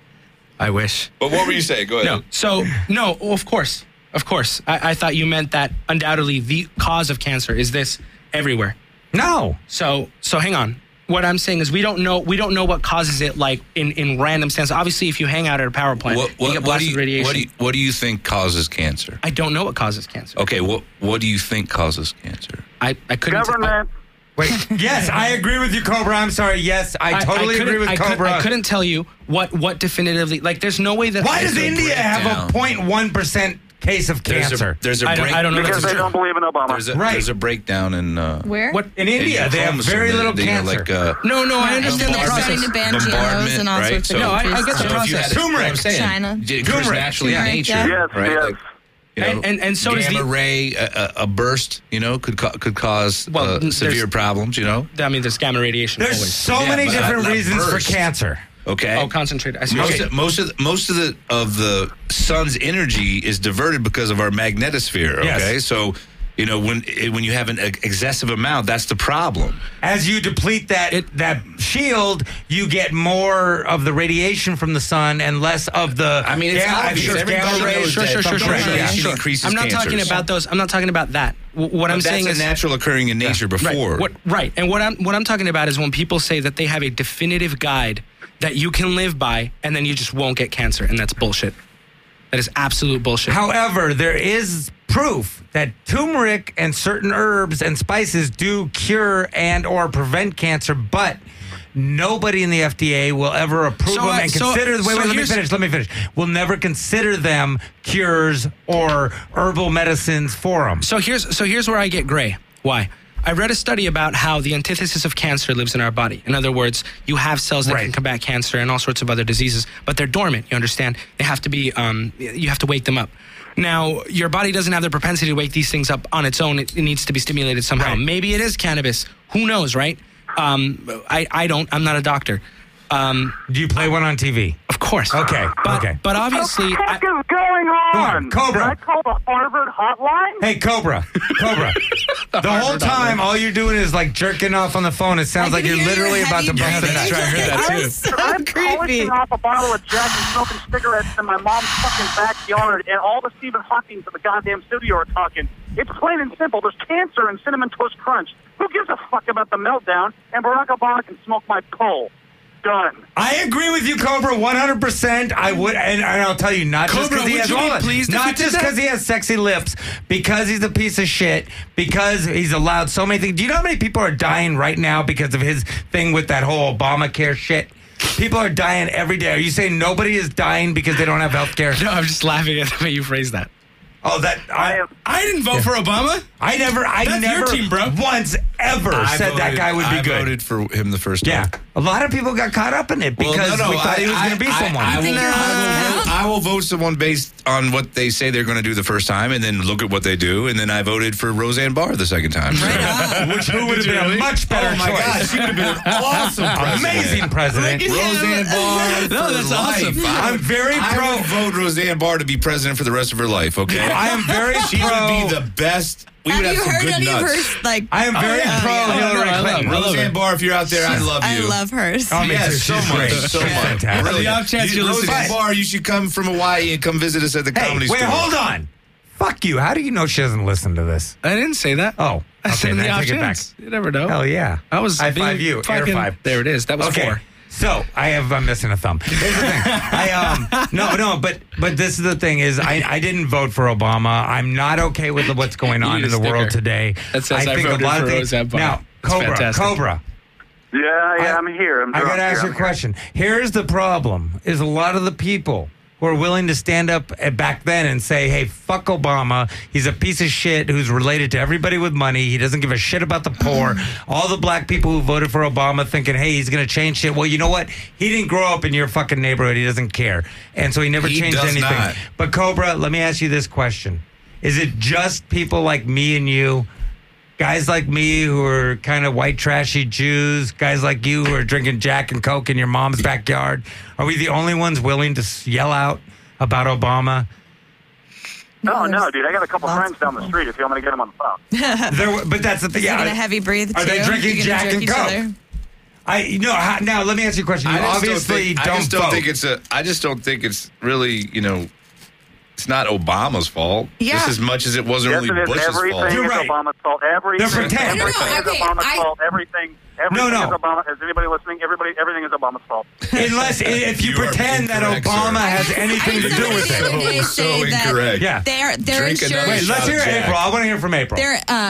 I wish. But what were you saying? Go ahead. No. So, no, of course. Of course. I thought you meant that undoubtedly the cause of cancer is this everywhere. No. So hang on. What I'm saying is we don't know what causes it, like in random sense. Obviously, if you hang out at a power plant, you get blasted with radiation. What do you think causes cancer? I don't know what causes cancer. Okay, what do you think causes cancer? I couldn't. Government. Wait. Yes, I agree with you, Cobra. I'm sorry. Yes, I totally agree with Cobra. I couldn't tell you what definitively. Like, there's no way that. Why does India have a 0.1% case of cancer? There's a I don't know. Because they don't believe in Obama. There's a breakdown in Where? What? In India, they have very little cancer. No, I understand the They're process. starting to ban GMOs and all sorts of No, I countries. get the So if you process. had Turmeric. I'm saying, China. it occurs Turmeric. naturally in Turmeric, nature, yeah. right? Yes. Like, you know, And so does gamma the. ray, a burst, could cause severe there's- problems, I mean, there's gamma radiation. There's always. so Yeah, many but different not reasons burst. for cancer. Okay. Oh, concentrated. I see. Okay. Most of the sun's energy is diverted because of our magnetosphere. Yes. Okay, so when you have an excessive amount, that's the problem. As you deplete that shield, you get more of the radiation from the sun and less of the. I mean, it's obvious. Everybody knows Sure. that radiation Sure. increases I'm not cancers. talking about those. I'm not talking about that. What I'm saying that's is a natural occurring in nature before. Right. And what I'm talking about is when people say that they have a definitive guide that you can live by, and then you just won't get cancer, and that's bullshit. That is absolute bullshit. However, there is proof that turmeric and certain herbs and spices do cure and or prevent cancer, but nobody in the FDA will ever approve them and consider. Let me finish. We'll never consider them cures or herbal medicines for them. So here's where I get gray. Why? I read a study about how the antithesis of cancer lives in our body. In other words, you have cells that can combat cancer and all sorts of other diseases, but they're dormant. You understand? They have to be. You have to wake them up. Now, your body doesn't have the propensity to wake these things up on its own. It needs to be stimulated somehow. Right. Maybe it is cannabis. Who knows, right? I don't. I'm not a doctor. Do you play one on TV? Of course. Okay. But obviously, What the heck is going on? Cobra. Did I call the Harvard hotline? Hey, Cobra. The whole time, all you're doing is like jerking off on the phone. It sounds like you're literally about to bust it out. I heard that too. So I'm creepy. polishing off a bottle of Jack and smoking cigarettes in my mom's fucking backyard, and all the Stephen Hawkings of the goddamn studio are talking. It's plain and simple. There's cancer in Cinnamon Toast Crunch. Who gives a fuck about the meltdown? And Barack Obama can smoke my pole. Done. I agree with you, Cobra, 100%. I would, and I'll tell you, not just Cobra, because he would has you be hold on. pleased if not you did just that? because he has sexy lips, because he's a piece of shit, because he's allowed so many things. Do you know how many people are dying right now because of his thing with that whole Obamacare shit? People are dying every day. Are you saying nobody is dying because they don't have health care? No, I'm just laughing at the way you phrased that. Oh, that I didn't vote for Obama. I never your team, bro. once ever said that guy would be I good. voted for him the first time. Yeah, a lot of people got caught up in it because we thought he was going to be someone. I will vote someone based on what they say they're going to do the first time, and then look at what they do, and then I voted for Roseanne Barr the second time. Who would have been a much better choice? God, she would have been an awesome president. Amazing president. Roseanne Barr. No, that's for life. awesome. I'm very I pro. would vote Roseanne Barr to be president for the rest of her life. Okay, I am very she pro. would be the best. We would have you some heard good any of nuts. her, like, I am very pro Hillary Clinton. Roseanne Barr, if you're out there, I love you. I love hers. Oh, me too. Yes, so She's much, great. so She's much. fantastic. Really. The off chance you listen to Roseanne this. Barr, you should come from Hawaii and come visit us at the Hey, comedy wait, store. hold on. Fuck you. How do you know she doesn't listen to this? I didn't say that. Oh, I said okay, in the then off take it back. chance. You never know. Hell yeah. I was High being five you. Air fucking- five. There it is. That was Okay. 4. So I'm missing a thumb. Here's the thing. But this is the thing is I didn't vote for Obama. I'm not okay with what's going on need in a the world sticker today. that says I voted for Roseanne Barr. Now, It's fantastic. Cobra. Yeah, I'm here. I got to ask you a question. Here's the problem: is a lot of the people who are willing to stand up back then and say, "Hey, fuck Obama. He's a piece of shit who's related to everybody with money. He doesn't give a shit about the poor." All the black people who voted for Obama thinking, "Hey, he's going to change shit." Well, you know what? He didn't grow up in your fucking neighborhood. He doesn't care, and so he never He changed does anything. not. But Cobra, let me ask you this question: is it just people like me and you? Guys like me who are kind of white trashy Jews, guys like you who are drinking Jack and Coke in your mom's backyard, are we the only ones willing to yell out about Obama? No, dude. I got a couple friends down the street if you want me to get them on the phone. But that's the thing. You're Yeah, gonna heavy breathe too. are they drinking You're gonna Jack jerk and each Coke? other? Now let me ask you a question. You obviously I just don't vote. think it's I just don't think it's really, it's not Obama's fault. Yeah. Just as much as it wasn't Yes, really it is. Bush's Everything fault. You're is right. Obama's fault. Everything, They're pretending. everything No, is okay, Obama's fault. Everything is Obama. Is anybody listening? Everything is Obama's fault. Unless if you You are pretend that incorrect, Obama sir. has anything to do with Somebody the other it. day So say that incorrect. Yeah. Their Drink another insurance. Wait, let's hear Jack. April. I want to hear from April.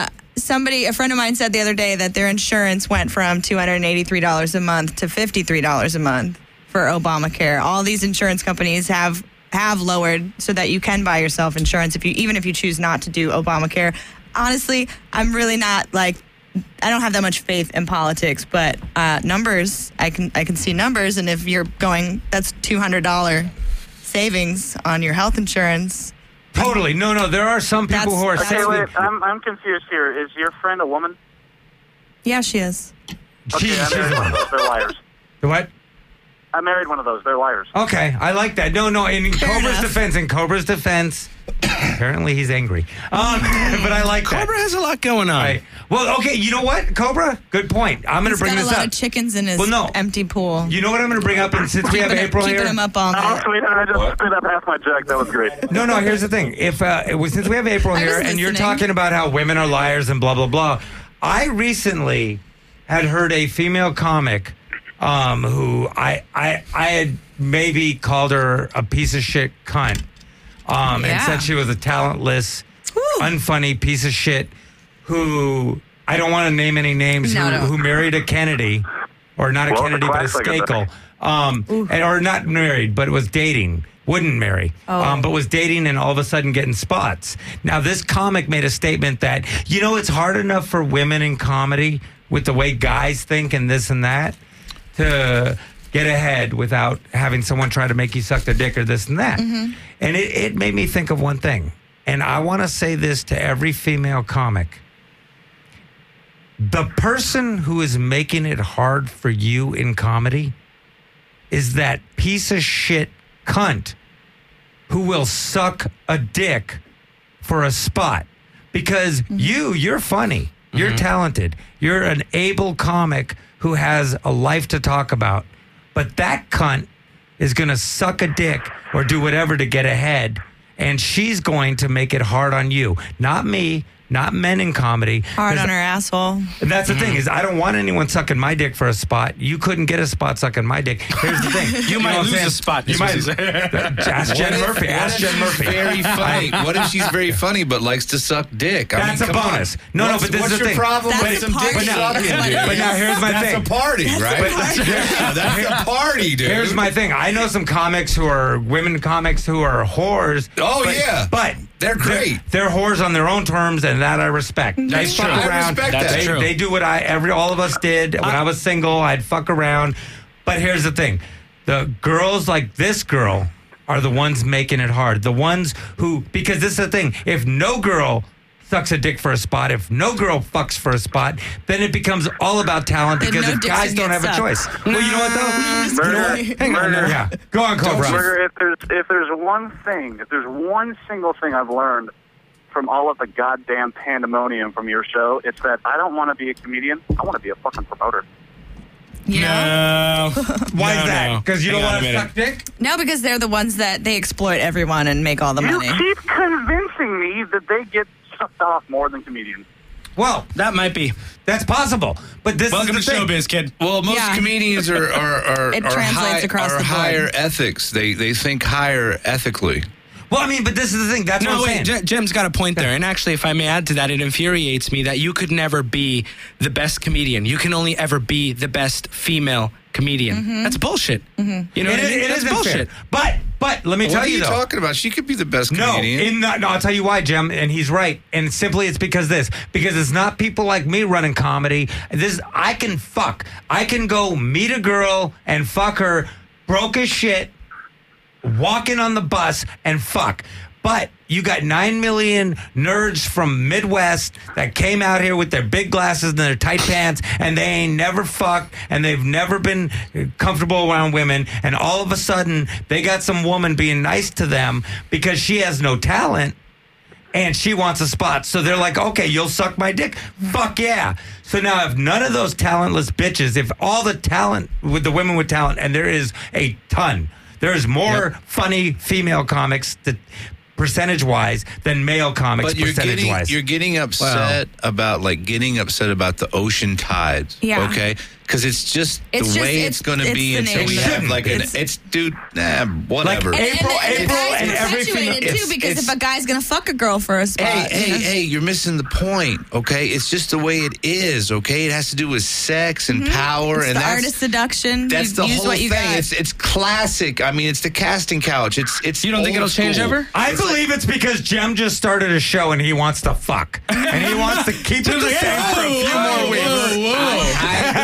A friend of mine said the other day that their insurance went from $283 a month to $53 a month for Obamacare. All these insurance companies have lowered so that you can buy yourself insurance even if you choose not to do Obamacare. Honestly, I'm really not I don't have that much faith in politics, but numbers, I can see numbers, and if you're going, that's $200 savings on your health insurance. Totally. No. There are some people who are That's- Okay, saying wait. I'm confused here. Is your friend a woman? Yeah, she is. Okay, I married one of those. They're liars. What? I married one of those. They're liars. Okay, I like that. No. In Cobra's defense, apparently he's angry. But I like that. Cobra has a lot going on. Right. Well, okay. You know what, Cobra? Good point. I'm going to He's bring got this a lot up. of chickens in his Well, no. empty pool. You know what I'm going to bring up? And since we have April keeping here, him up all Oh, night. sweetheart, I just spit up half my jack. That was great. No. Here's the thing. If since we have April I here, was and you're listening. talking about how women are liars and blah blah blah, I recently had heard a female comic who I had maybe called her a piece of shit cunt, and Yeah. said she was a talentless, Woo. unfunny piece of shit who I don't want to name any names No. who married a Kennedy, or not a Well, Kennedy the but a classic of Skakel, or not married but was dating. Wouldn't marry, but was dating and all of a sudden getting spots. Now, this comic made a statement that, it's hard enough for women in comedy with the way guys think and this and that to get ahead without having someone try to make you suck their dick or this and that. And it made me think of one thing. And I want to say this to every female comic. The person who is making it hard for you in comedy is that piece of shit cunt who will suck a dick for a spot. Because you're funny. You're talented. You're an able comic who has a life to talk about. But that cunt is going to suck a dick or do whatever to get ahead. And she's going to make it hard on you. Not me, not men in comedy. Hard on her asshole. And that's the thing is I don't want anyone sucking my dick for a spot. You couldn't get a spot sucking my dick. Here's the thing. You might know what I'm lose saying? a spot. You might. Ask Jen Murphy. Ask Jen Murphy. Very funny. What if she's very funny but likes to suck dick? That's a come on. bonus. No, but this what's is the your thing. problem That's with a some dick party. sucking, That's dude? But now here's my That's thing. a party, right? Yeah, that's a party, dude. Here's my thing. I know some comics who are women comics who are whores. Oh, but, yeah. But They're great. They're whores on their own terms, and that I respect. That's they fuck true. I around. respect that. That's true. They do what all of us did when I was single. I'd fuck around. But here's the thing: the girls like this girl are the ones making it hard. The ones who, because this is the thing: if no girl sucks a dick for a spot, if no girl fucks for a spot, then it becomes all about talent. Then Because no if dicks guys should don't get have a sucked. choice, well, you know what though? Murder. Hang on, Murder. yeah. Go on, Cobra. Murder, if there's one single thing I've learned from all of the goddamn pandemonium from your show, it's that I don't want to be a comedian. I want to be a fucking promoter. No. Why No, is that? no. Because you Hang don't on want a to minute. suck dick? No, because they're the ones that they exploit everyone and make all the You money. keep convincing me that they get sucked off more than comedians. Well, That might be. that's possible. But this Welcome to is the thing. showbiz, kid. Well, most Yeah. comedians are It translates across the board. higher ethics. They think higher ethically. Well, I mean, but this is the thing. That's what No, I'm wait, saying. Jim's got a point there. And actually, if I may add to that, it infuriates me that you could never be the best comedian. You can only ever be the best female comedian. That's bullshit. You know It what I mean? is That's bullshit. But let me What tell are you though. talking about? She could be the best No, comedian. no, I'll tell you why, Jim, and he's right. And simply it's because it's not people like me running comedy. I can fuck. I can go meet a girl and fuck her broke as shit, walking on the bus and fuck. But you got 9 million nerds from Midwest that came out here with their big glasses and their tight pants, and they ain't never fucked, and they've never been comfortable around women, and all of a sudden they got some woman being nice to them because she has no talent. and she wants a spot. So they're like, okay, you'll suck my dick? Fuck yeah. So now if none of those talentless bitches, if all the talent with the women with talent, and there is a ton, there's more funny female comics that percentage-wise than male comics But percentage-wise. you're getting upset about the ocean tides. Yeah. Okay? Because it's just It's the just- way it's- it's going to it's be the until name we of have it. like whatever. Like, April, the guys and every perpetuate female. it too, because if a guy's gonna fuck a girl for a spot, Hey, you're missing the point, okay? It's just the way it is, okay? It has to do with sex and power, It's and the that's art of seduction. that's You the use whole what you thing. got. It's classic. I mean, it's the casting couch. It's You don't think old it'll change school. ever? I believe it's because Jem just started a show and he wants to fuck. And he wants to keep it the same for a few more weeks.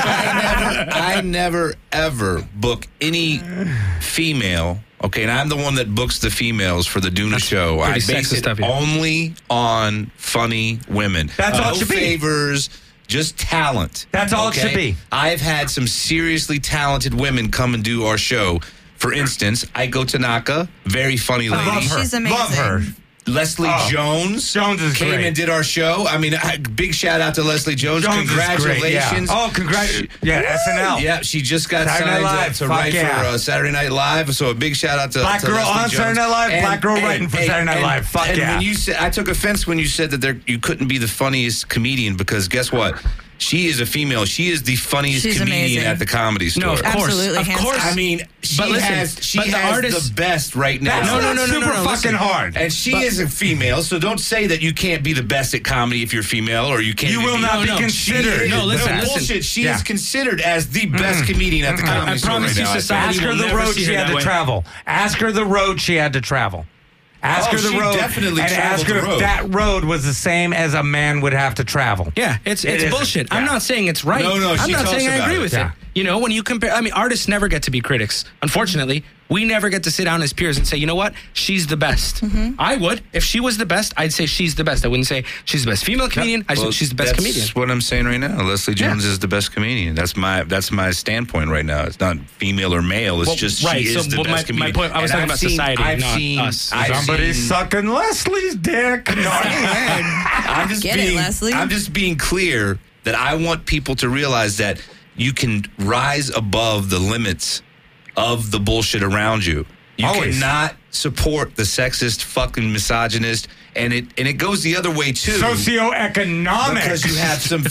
I never ever book any female. Okay, and I'm the one that books the females for the Duna show. I pretty base sexist it of you. only on funny women. That's all it no should be. favors, just talent. That's all it should be. I've had some seriously talented women come and do our show. For instance, Aiko Tanaka, very funny lady. Love her. She's amazing. Love her. Leslie Jones. Jones is came great. and did our show. I mean, big shout out to Leslie Jones. Jones is great, Congratulations. yeah. Oh, congratulations. Yeah, SNL. Yeah, she just got Saturday Night signed Live. to Fuck write yeah. for Saturday Night Live. So a big shout out to Black to girl Leslie on Jones. Saturday Night Live, black girl writing for Saturday Night Live. Fuck yeah. When you said, I took offense when you said that you couldn't be the funniest comedian, because guess what? She is a female. She is the funniest She's comedian amazing. at the Comedy Store. No, of course. Absolutely, Of hands course. down. I mean, she But listen, has but the artist- the best right now. That's No, super fucking listen. hard. And she is a female, so don't say that you can't be the best at comedy if you're female, or you can't. You will be- not be no, considered. She is- No, listen, no, listen. bullshit. She Yeah. is considered as the best comedian at the Comedy I Store promise right you now. society Ask her will the never road see she her had that to way. travel. Ask her the road she had to travel. Ask Oh, her the she road. definitely and ask traveled her the if road. that road was the same as a man would have to travel. Yeah, it's isn't. bullshit. I'm Yeah. not saying it's right. No, I'm she not talks saying I about agree it. with Yeah. it. You know, when you compare, I mean, artists never get to be critics. Unfortunately, we never get to sit down as peers and say, you know what, she's the best. I would. If she was the best, I'd say she's the best. I wouldn't say she's the best female comedian. I'd say she's the best comedian. That's what I'm saying right now. Leslie Jones is the best comedian. That's my standpoint right now. It's not female or male. It's Well, just right, she so, is the well, best my comedian. point- I was And talking about society, I've not seen us. I've Somebody's seen- sucking Leslie's dick. No, I'm just Get it, being, Leslie. I'm just being clear that I want people to realize that you can rise above the limits of the bullshit around you. You Always. cannot support the sexist, fucking misogynist, and it goes the other way too. socioeconomics. Because you have some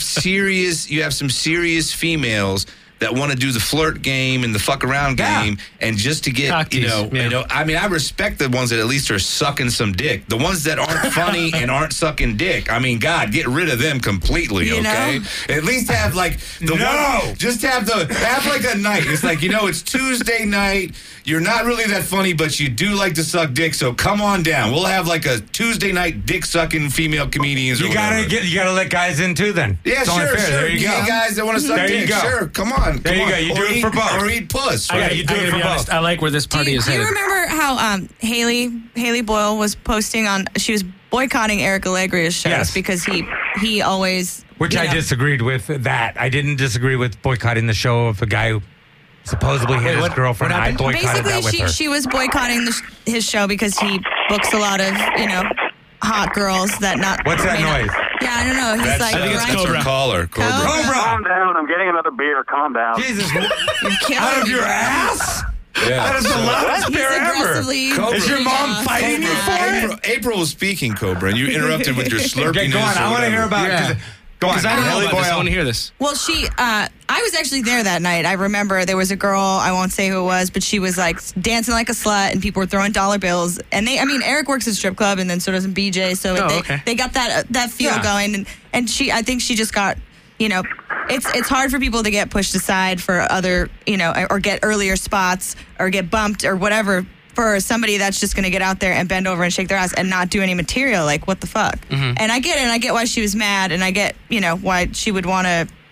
serious females that want to do the flirt game and the fuck around Yeah. game, and just to get Cock you tease, know, yeah. I mean, I respect the ones that at least are sucking some dick. The ones that aren't funny and aren't sucking dick, I mean, God, get rid of them completely. You Okay, know? at least have like the No. one, just have like a night. It's like, you know, it's Tuesday night. You're not really that funny, but you do like to suck dick. So come on down. We'll have like a Tuesday night dick sucking female comedians. you or gotta whatever. you gotta let guys in too. Then Yeah, It's only sure, fair. sure. There you Get go. guys that want to suck There you dick. go. Sure, come on. There you come go. on. You do Or it for both. Or eat puss. Yeah, Right? you do I it gotta for be honest, both. I like where this party is Do you headed. remember how Haley Boyle was posting on? She was boycotting Eric Allegria's shows Yes. because he always Which you I know, disagreed with that. I didn't disagree with boycotting the show of a guy who supposedly hit his what- girlfriend. what I happened? boycotted that with Basically, her. she was boycotting his show because he books a lot of hot girls that not. What's that may not- noise? Yeah, I don't know. He's That's, like I think it's grinding- Cobra. Caller. Cobra. Cobra. Calm down. I'm getting another beer. Calm down. Jesus, You're killing out of me. your ass? That Yeah. is the loudest He's beer ever. aggressively. Cobra. Is your mom fighting you for it? April was speaking, Cobra, and you interrupted with your slurpiness. Okay, go on. I want to hear about. Yeah. Go on. Because I don't know Haley about this. I Boyle. want to hear this. Well, I was actually there that night. I remember there was a girl, I won't say who it was, but she was like dancing like a slut and people were throwing dollar bills. And Eric works at a strip club and then so does BJ. So okay. they got that feel Yeah. going. And I think she just got, it's hard for people to get pushed aside for other, or get earlier spots or get bumped or whatever for somebody that's just going to get out there and bend over and shake their ass and not do any material. Like, what the fuck? And I get it. And I get why she was mad. And I get, why she would want to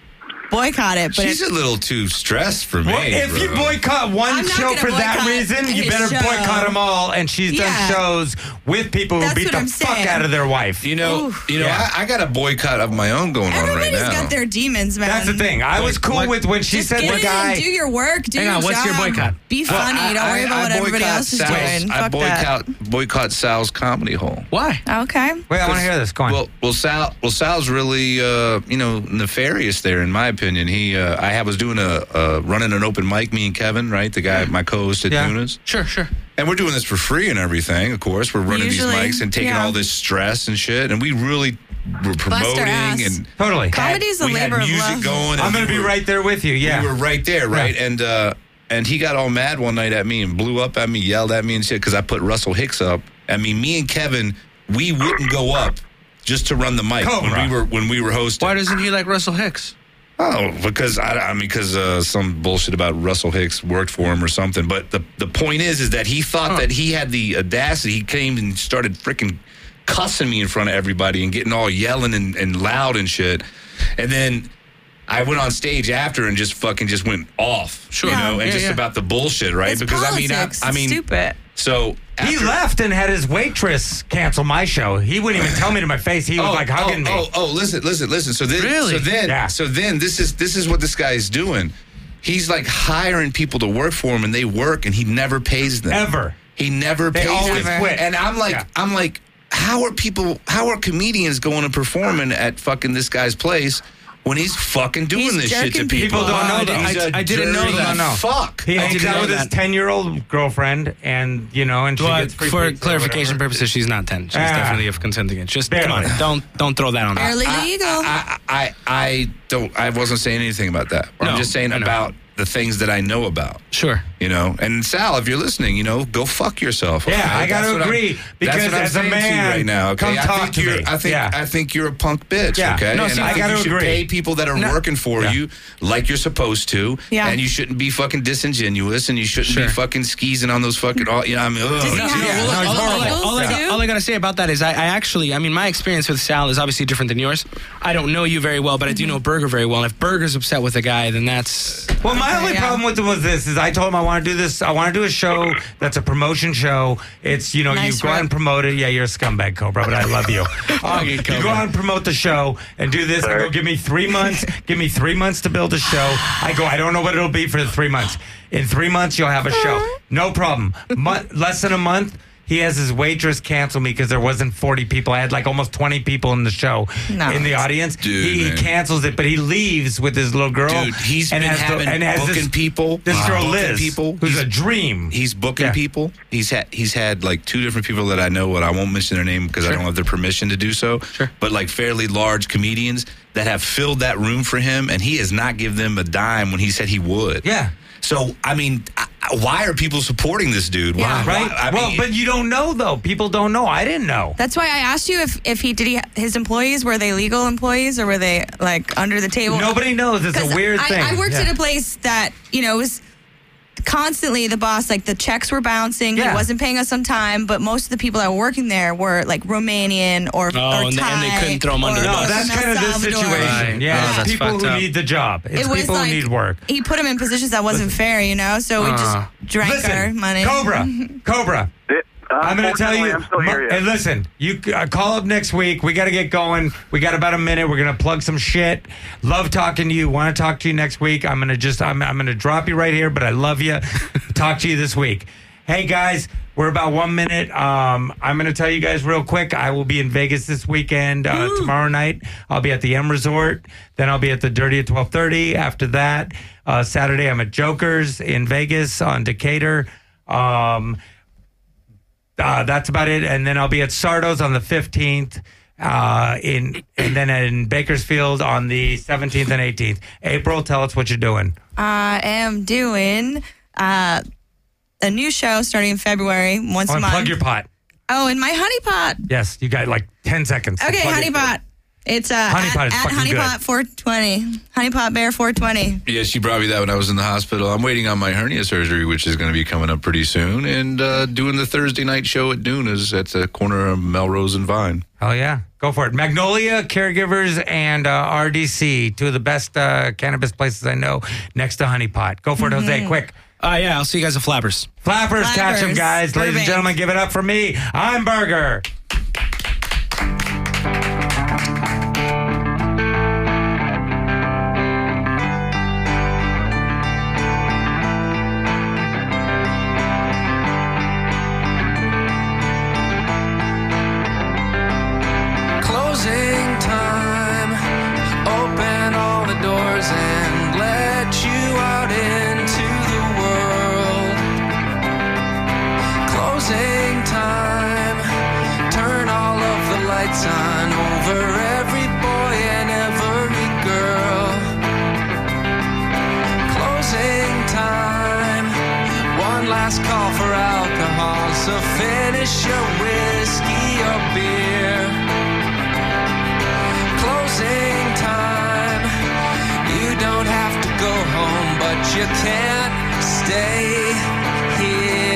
boycott it. But She's a little too stressed for me. Well, if bro. you boycott one I'm not show gonna for that boycott reason, you his better show. boycott them all. And she's done Yeah. shows with people who That's beat what the I'm fuck saying. out of their wife. I got a boycott of my own going on right everybody's now. got their demons, man. That's the thing. I was cool what- with when she Just said get the in guy. and do your work. Do Hang your on, what's your job. boycott? Be funny. Don't worry about what everybody else is doing. Fuck that. boycott Sal's comedy hole. Why? Okay. Wait, I want to hear this. Go on. Well, Sal's really, nefarious there, in my opinion. I was doing running an open mic, me and Kevin, right? The guy, my co-host at Yeah. Dunas. Sure. And we're doing this for free and everything, of course. We're running Usually, these mics and taking yeah. all this stress and shit. And we really were promoting ass. and Totally. Comedy's a we labor had of music love. going. and I'm going to we be were- right there with you. Yeah. We were right there, right? Yeah. And he got all mad one night at me and blew up at me, yelled at me and shit because I put Russell Hicks up. I mean, me and Kevin, we wouldn't go up just to run the mic Cobra. when we were hosting. Why doesn't he like Russell Hicks? Oh, because some bullshit about Russell Hicks worked for him or something. But the point is that he thought that he had the audacity. He came and started freaking cussing me in front of everybody and getting all yelling and loud and shit. And then I went on stage after and just went off. Sure. You know, and Yeah, just yeah. about the bullshit, right? It's because politics. I mean, stupid. so He after- left and had his waitress cancel my show. He wouldn't even tell me to my face. He was like hugging me. Listen. So then, Really? so then this is what this guy is doing. He's like hiring people to work for him, and they work, and he never pays them Ever. He never They pays always them. quit. And I'm like, how are comedians going and performing at fucking this guy's place when he's fucking doing He's this shit to jerking people? People don't know that. He's a I didn't know dirty that. No. Fuck. He I hangs didn't out know with his that. 10-year-old girlfriend, and she Well, gets free for pizza or clarification whatever. purposes, she's not 10. She's definitely of consenting age. Just come Barely. on, don't throw that on there. Barely legal. I wasn't saying anything about that. No, I'm just saying I know. about the things that I know about. Sure. You know, and Sal, if you're listening, go fuck yourself. Yeah, okay? I got That's to what I'm- agree, because that's what I'm as a saying to you man, right now, okay? come talk to me. I Yeah. think you're a punk bitch. Yeah. Okay, No, and see, I think gotta you should agree. pay people that are working for Yeah. you like you're supposed to. Yeah. And you shouldn't be fucking disingenuous, and you shouldn't Sure. be fucking skeezing on those fucking. I mean, ugh. Does he have Yeah, no, it's all horrible. legals, All I too? gotta say about that is I actually, my experience with Sal is obviously different than yours. I don't know you very well, but I do know Berger very well. And if Berger's upset with a guy, then that's... Well, my Okay, only yeah. problem with it was this: is I told him I want to do this. I want to do a show that's a promotion show. It's you Nice go out rep. and promote it. Yeah, you're a scumbag, Cobra, but I love you. You go out and promote the show and do this. I go, give me 3 months. Give me 3 months to build a show. I go, I don't know what it'll be for the 3 months. In 3 months, you'll have a show. No problem. Less than a month. He has his waitress cancel me because there wasn't 40 people. I had like almost 20 people in the show No. in the audience. Dude, he man. cancels it, but he leaves with his little girl. Dude, he's been has booking people. This girl Booking Liz, people. who's a dream. He's booking Yeah. people. He's had like 2 different people that I know, but I won't mention their name because I don't have their permission to do so. Sure. But like fairly large comedians that have filled that room for him, and he has not given them a dime when he said he would. Yeah. So I mean, why are people supporting this dude? Why? Yeah. Right. Why? I Well, mean, but you don't know though. People don't know. I didn't know. That's why I asked you if his employees, were they legal employees or were they like under the table? Nobody knows. It's a 'Cause weird thing. I worked Yeah. at a place that, was constantly the boss, like the checks were bouncing. Yeah. He wasn't paying us on time, but most of the people that were working there were like Romanian or and they Thai couldn't throw 'em under or the No, bus. that's from kind of El this Salvador. situation. Right. Yeah, Oh, it's that's people fucked who up. need the job. It's It was people like, who need work. He put him in positions that wasn't fair, so we just drank our Listen, money. Cobra. I'm going to tell you. I'm still here. Hey, listen, you call up next week. We got to get going. We got about a minute. We're going to plug some shit. Love talking to you. Want to talk to you next week. I'm going to drop you right here, but I love you. Talk to you this week. Hey, guys, we're about 1 minute. I'm going to tell you guys real quick. I will be in Vegas this weekend. Tomorrow night, I'll be at the M Resort. Then I'll be at the Dirty at 12:30. After that, Saturday, I'm at Joker's in Vegas on Decatur. That's about it. And then I'll be at Sardo's on the 15th. And then in Bakersfield on the 17th and 18th. April, tell us what you're doing. I am doing a new show starting in February, once a month. Plug your pot. Oh, in my honey pot. Yes, you got like 10 seconds. to Okay, plug honey it. pot. It's Honey Pot is at fucking Honey good. Pot 420. Honey Pot Bear 420. Yeah, she brought me that when I was in the hospital. I'm waiting on my hernia surgery, which is going to be coming up pretty soon, and doing the Thursday night show at Duna's at the corner of Melrose and Vine. Oh, yeah. Go for it. Magnolia, Caregivers, and RDC, two of the best cannabis places I know, next to Honey Pot. Go for it, Jose, quick. Yeah, I'll see you guys at Flappers. Flappers, catch them, guys. Ladies and Burbank. gentlemen, give it up for me. I'm Burger. Closing time. Open all the doors and let you out into the world. Closing time. Turn all of the lights on over every boy and every girl. Closing time. One last call for alcohol, so finish your whiskey or beer. Closing time. You don't have to go home, but you can't stay here.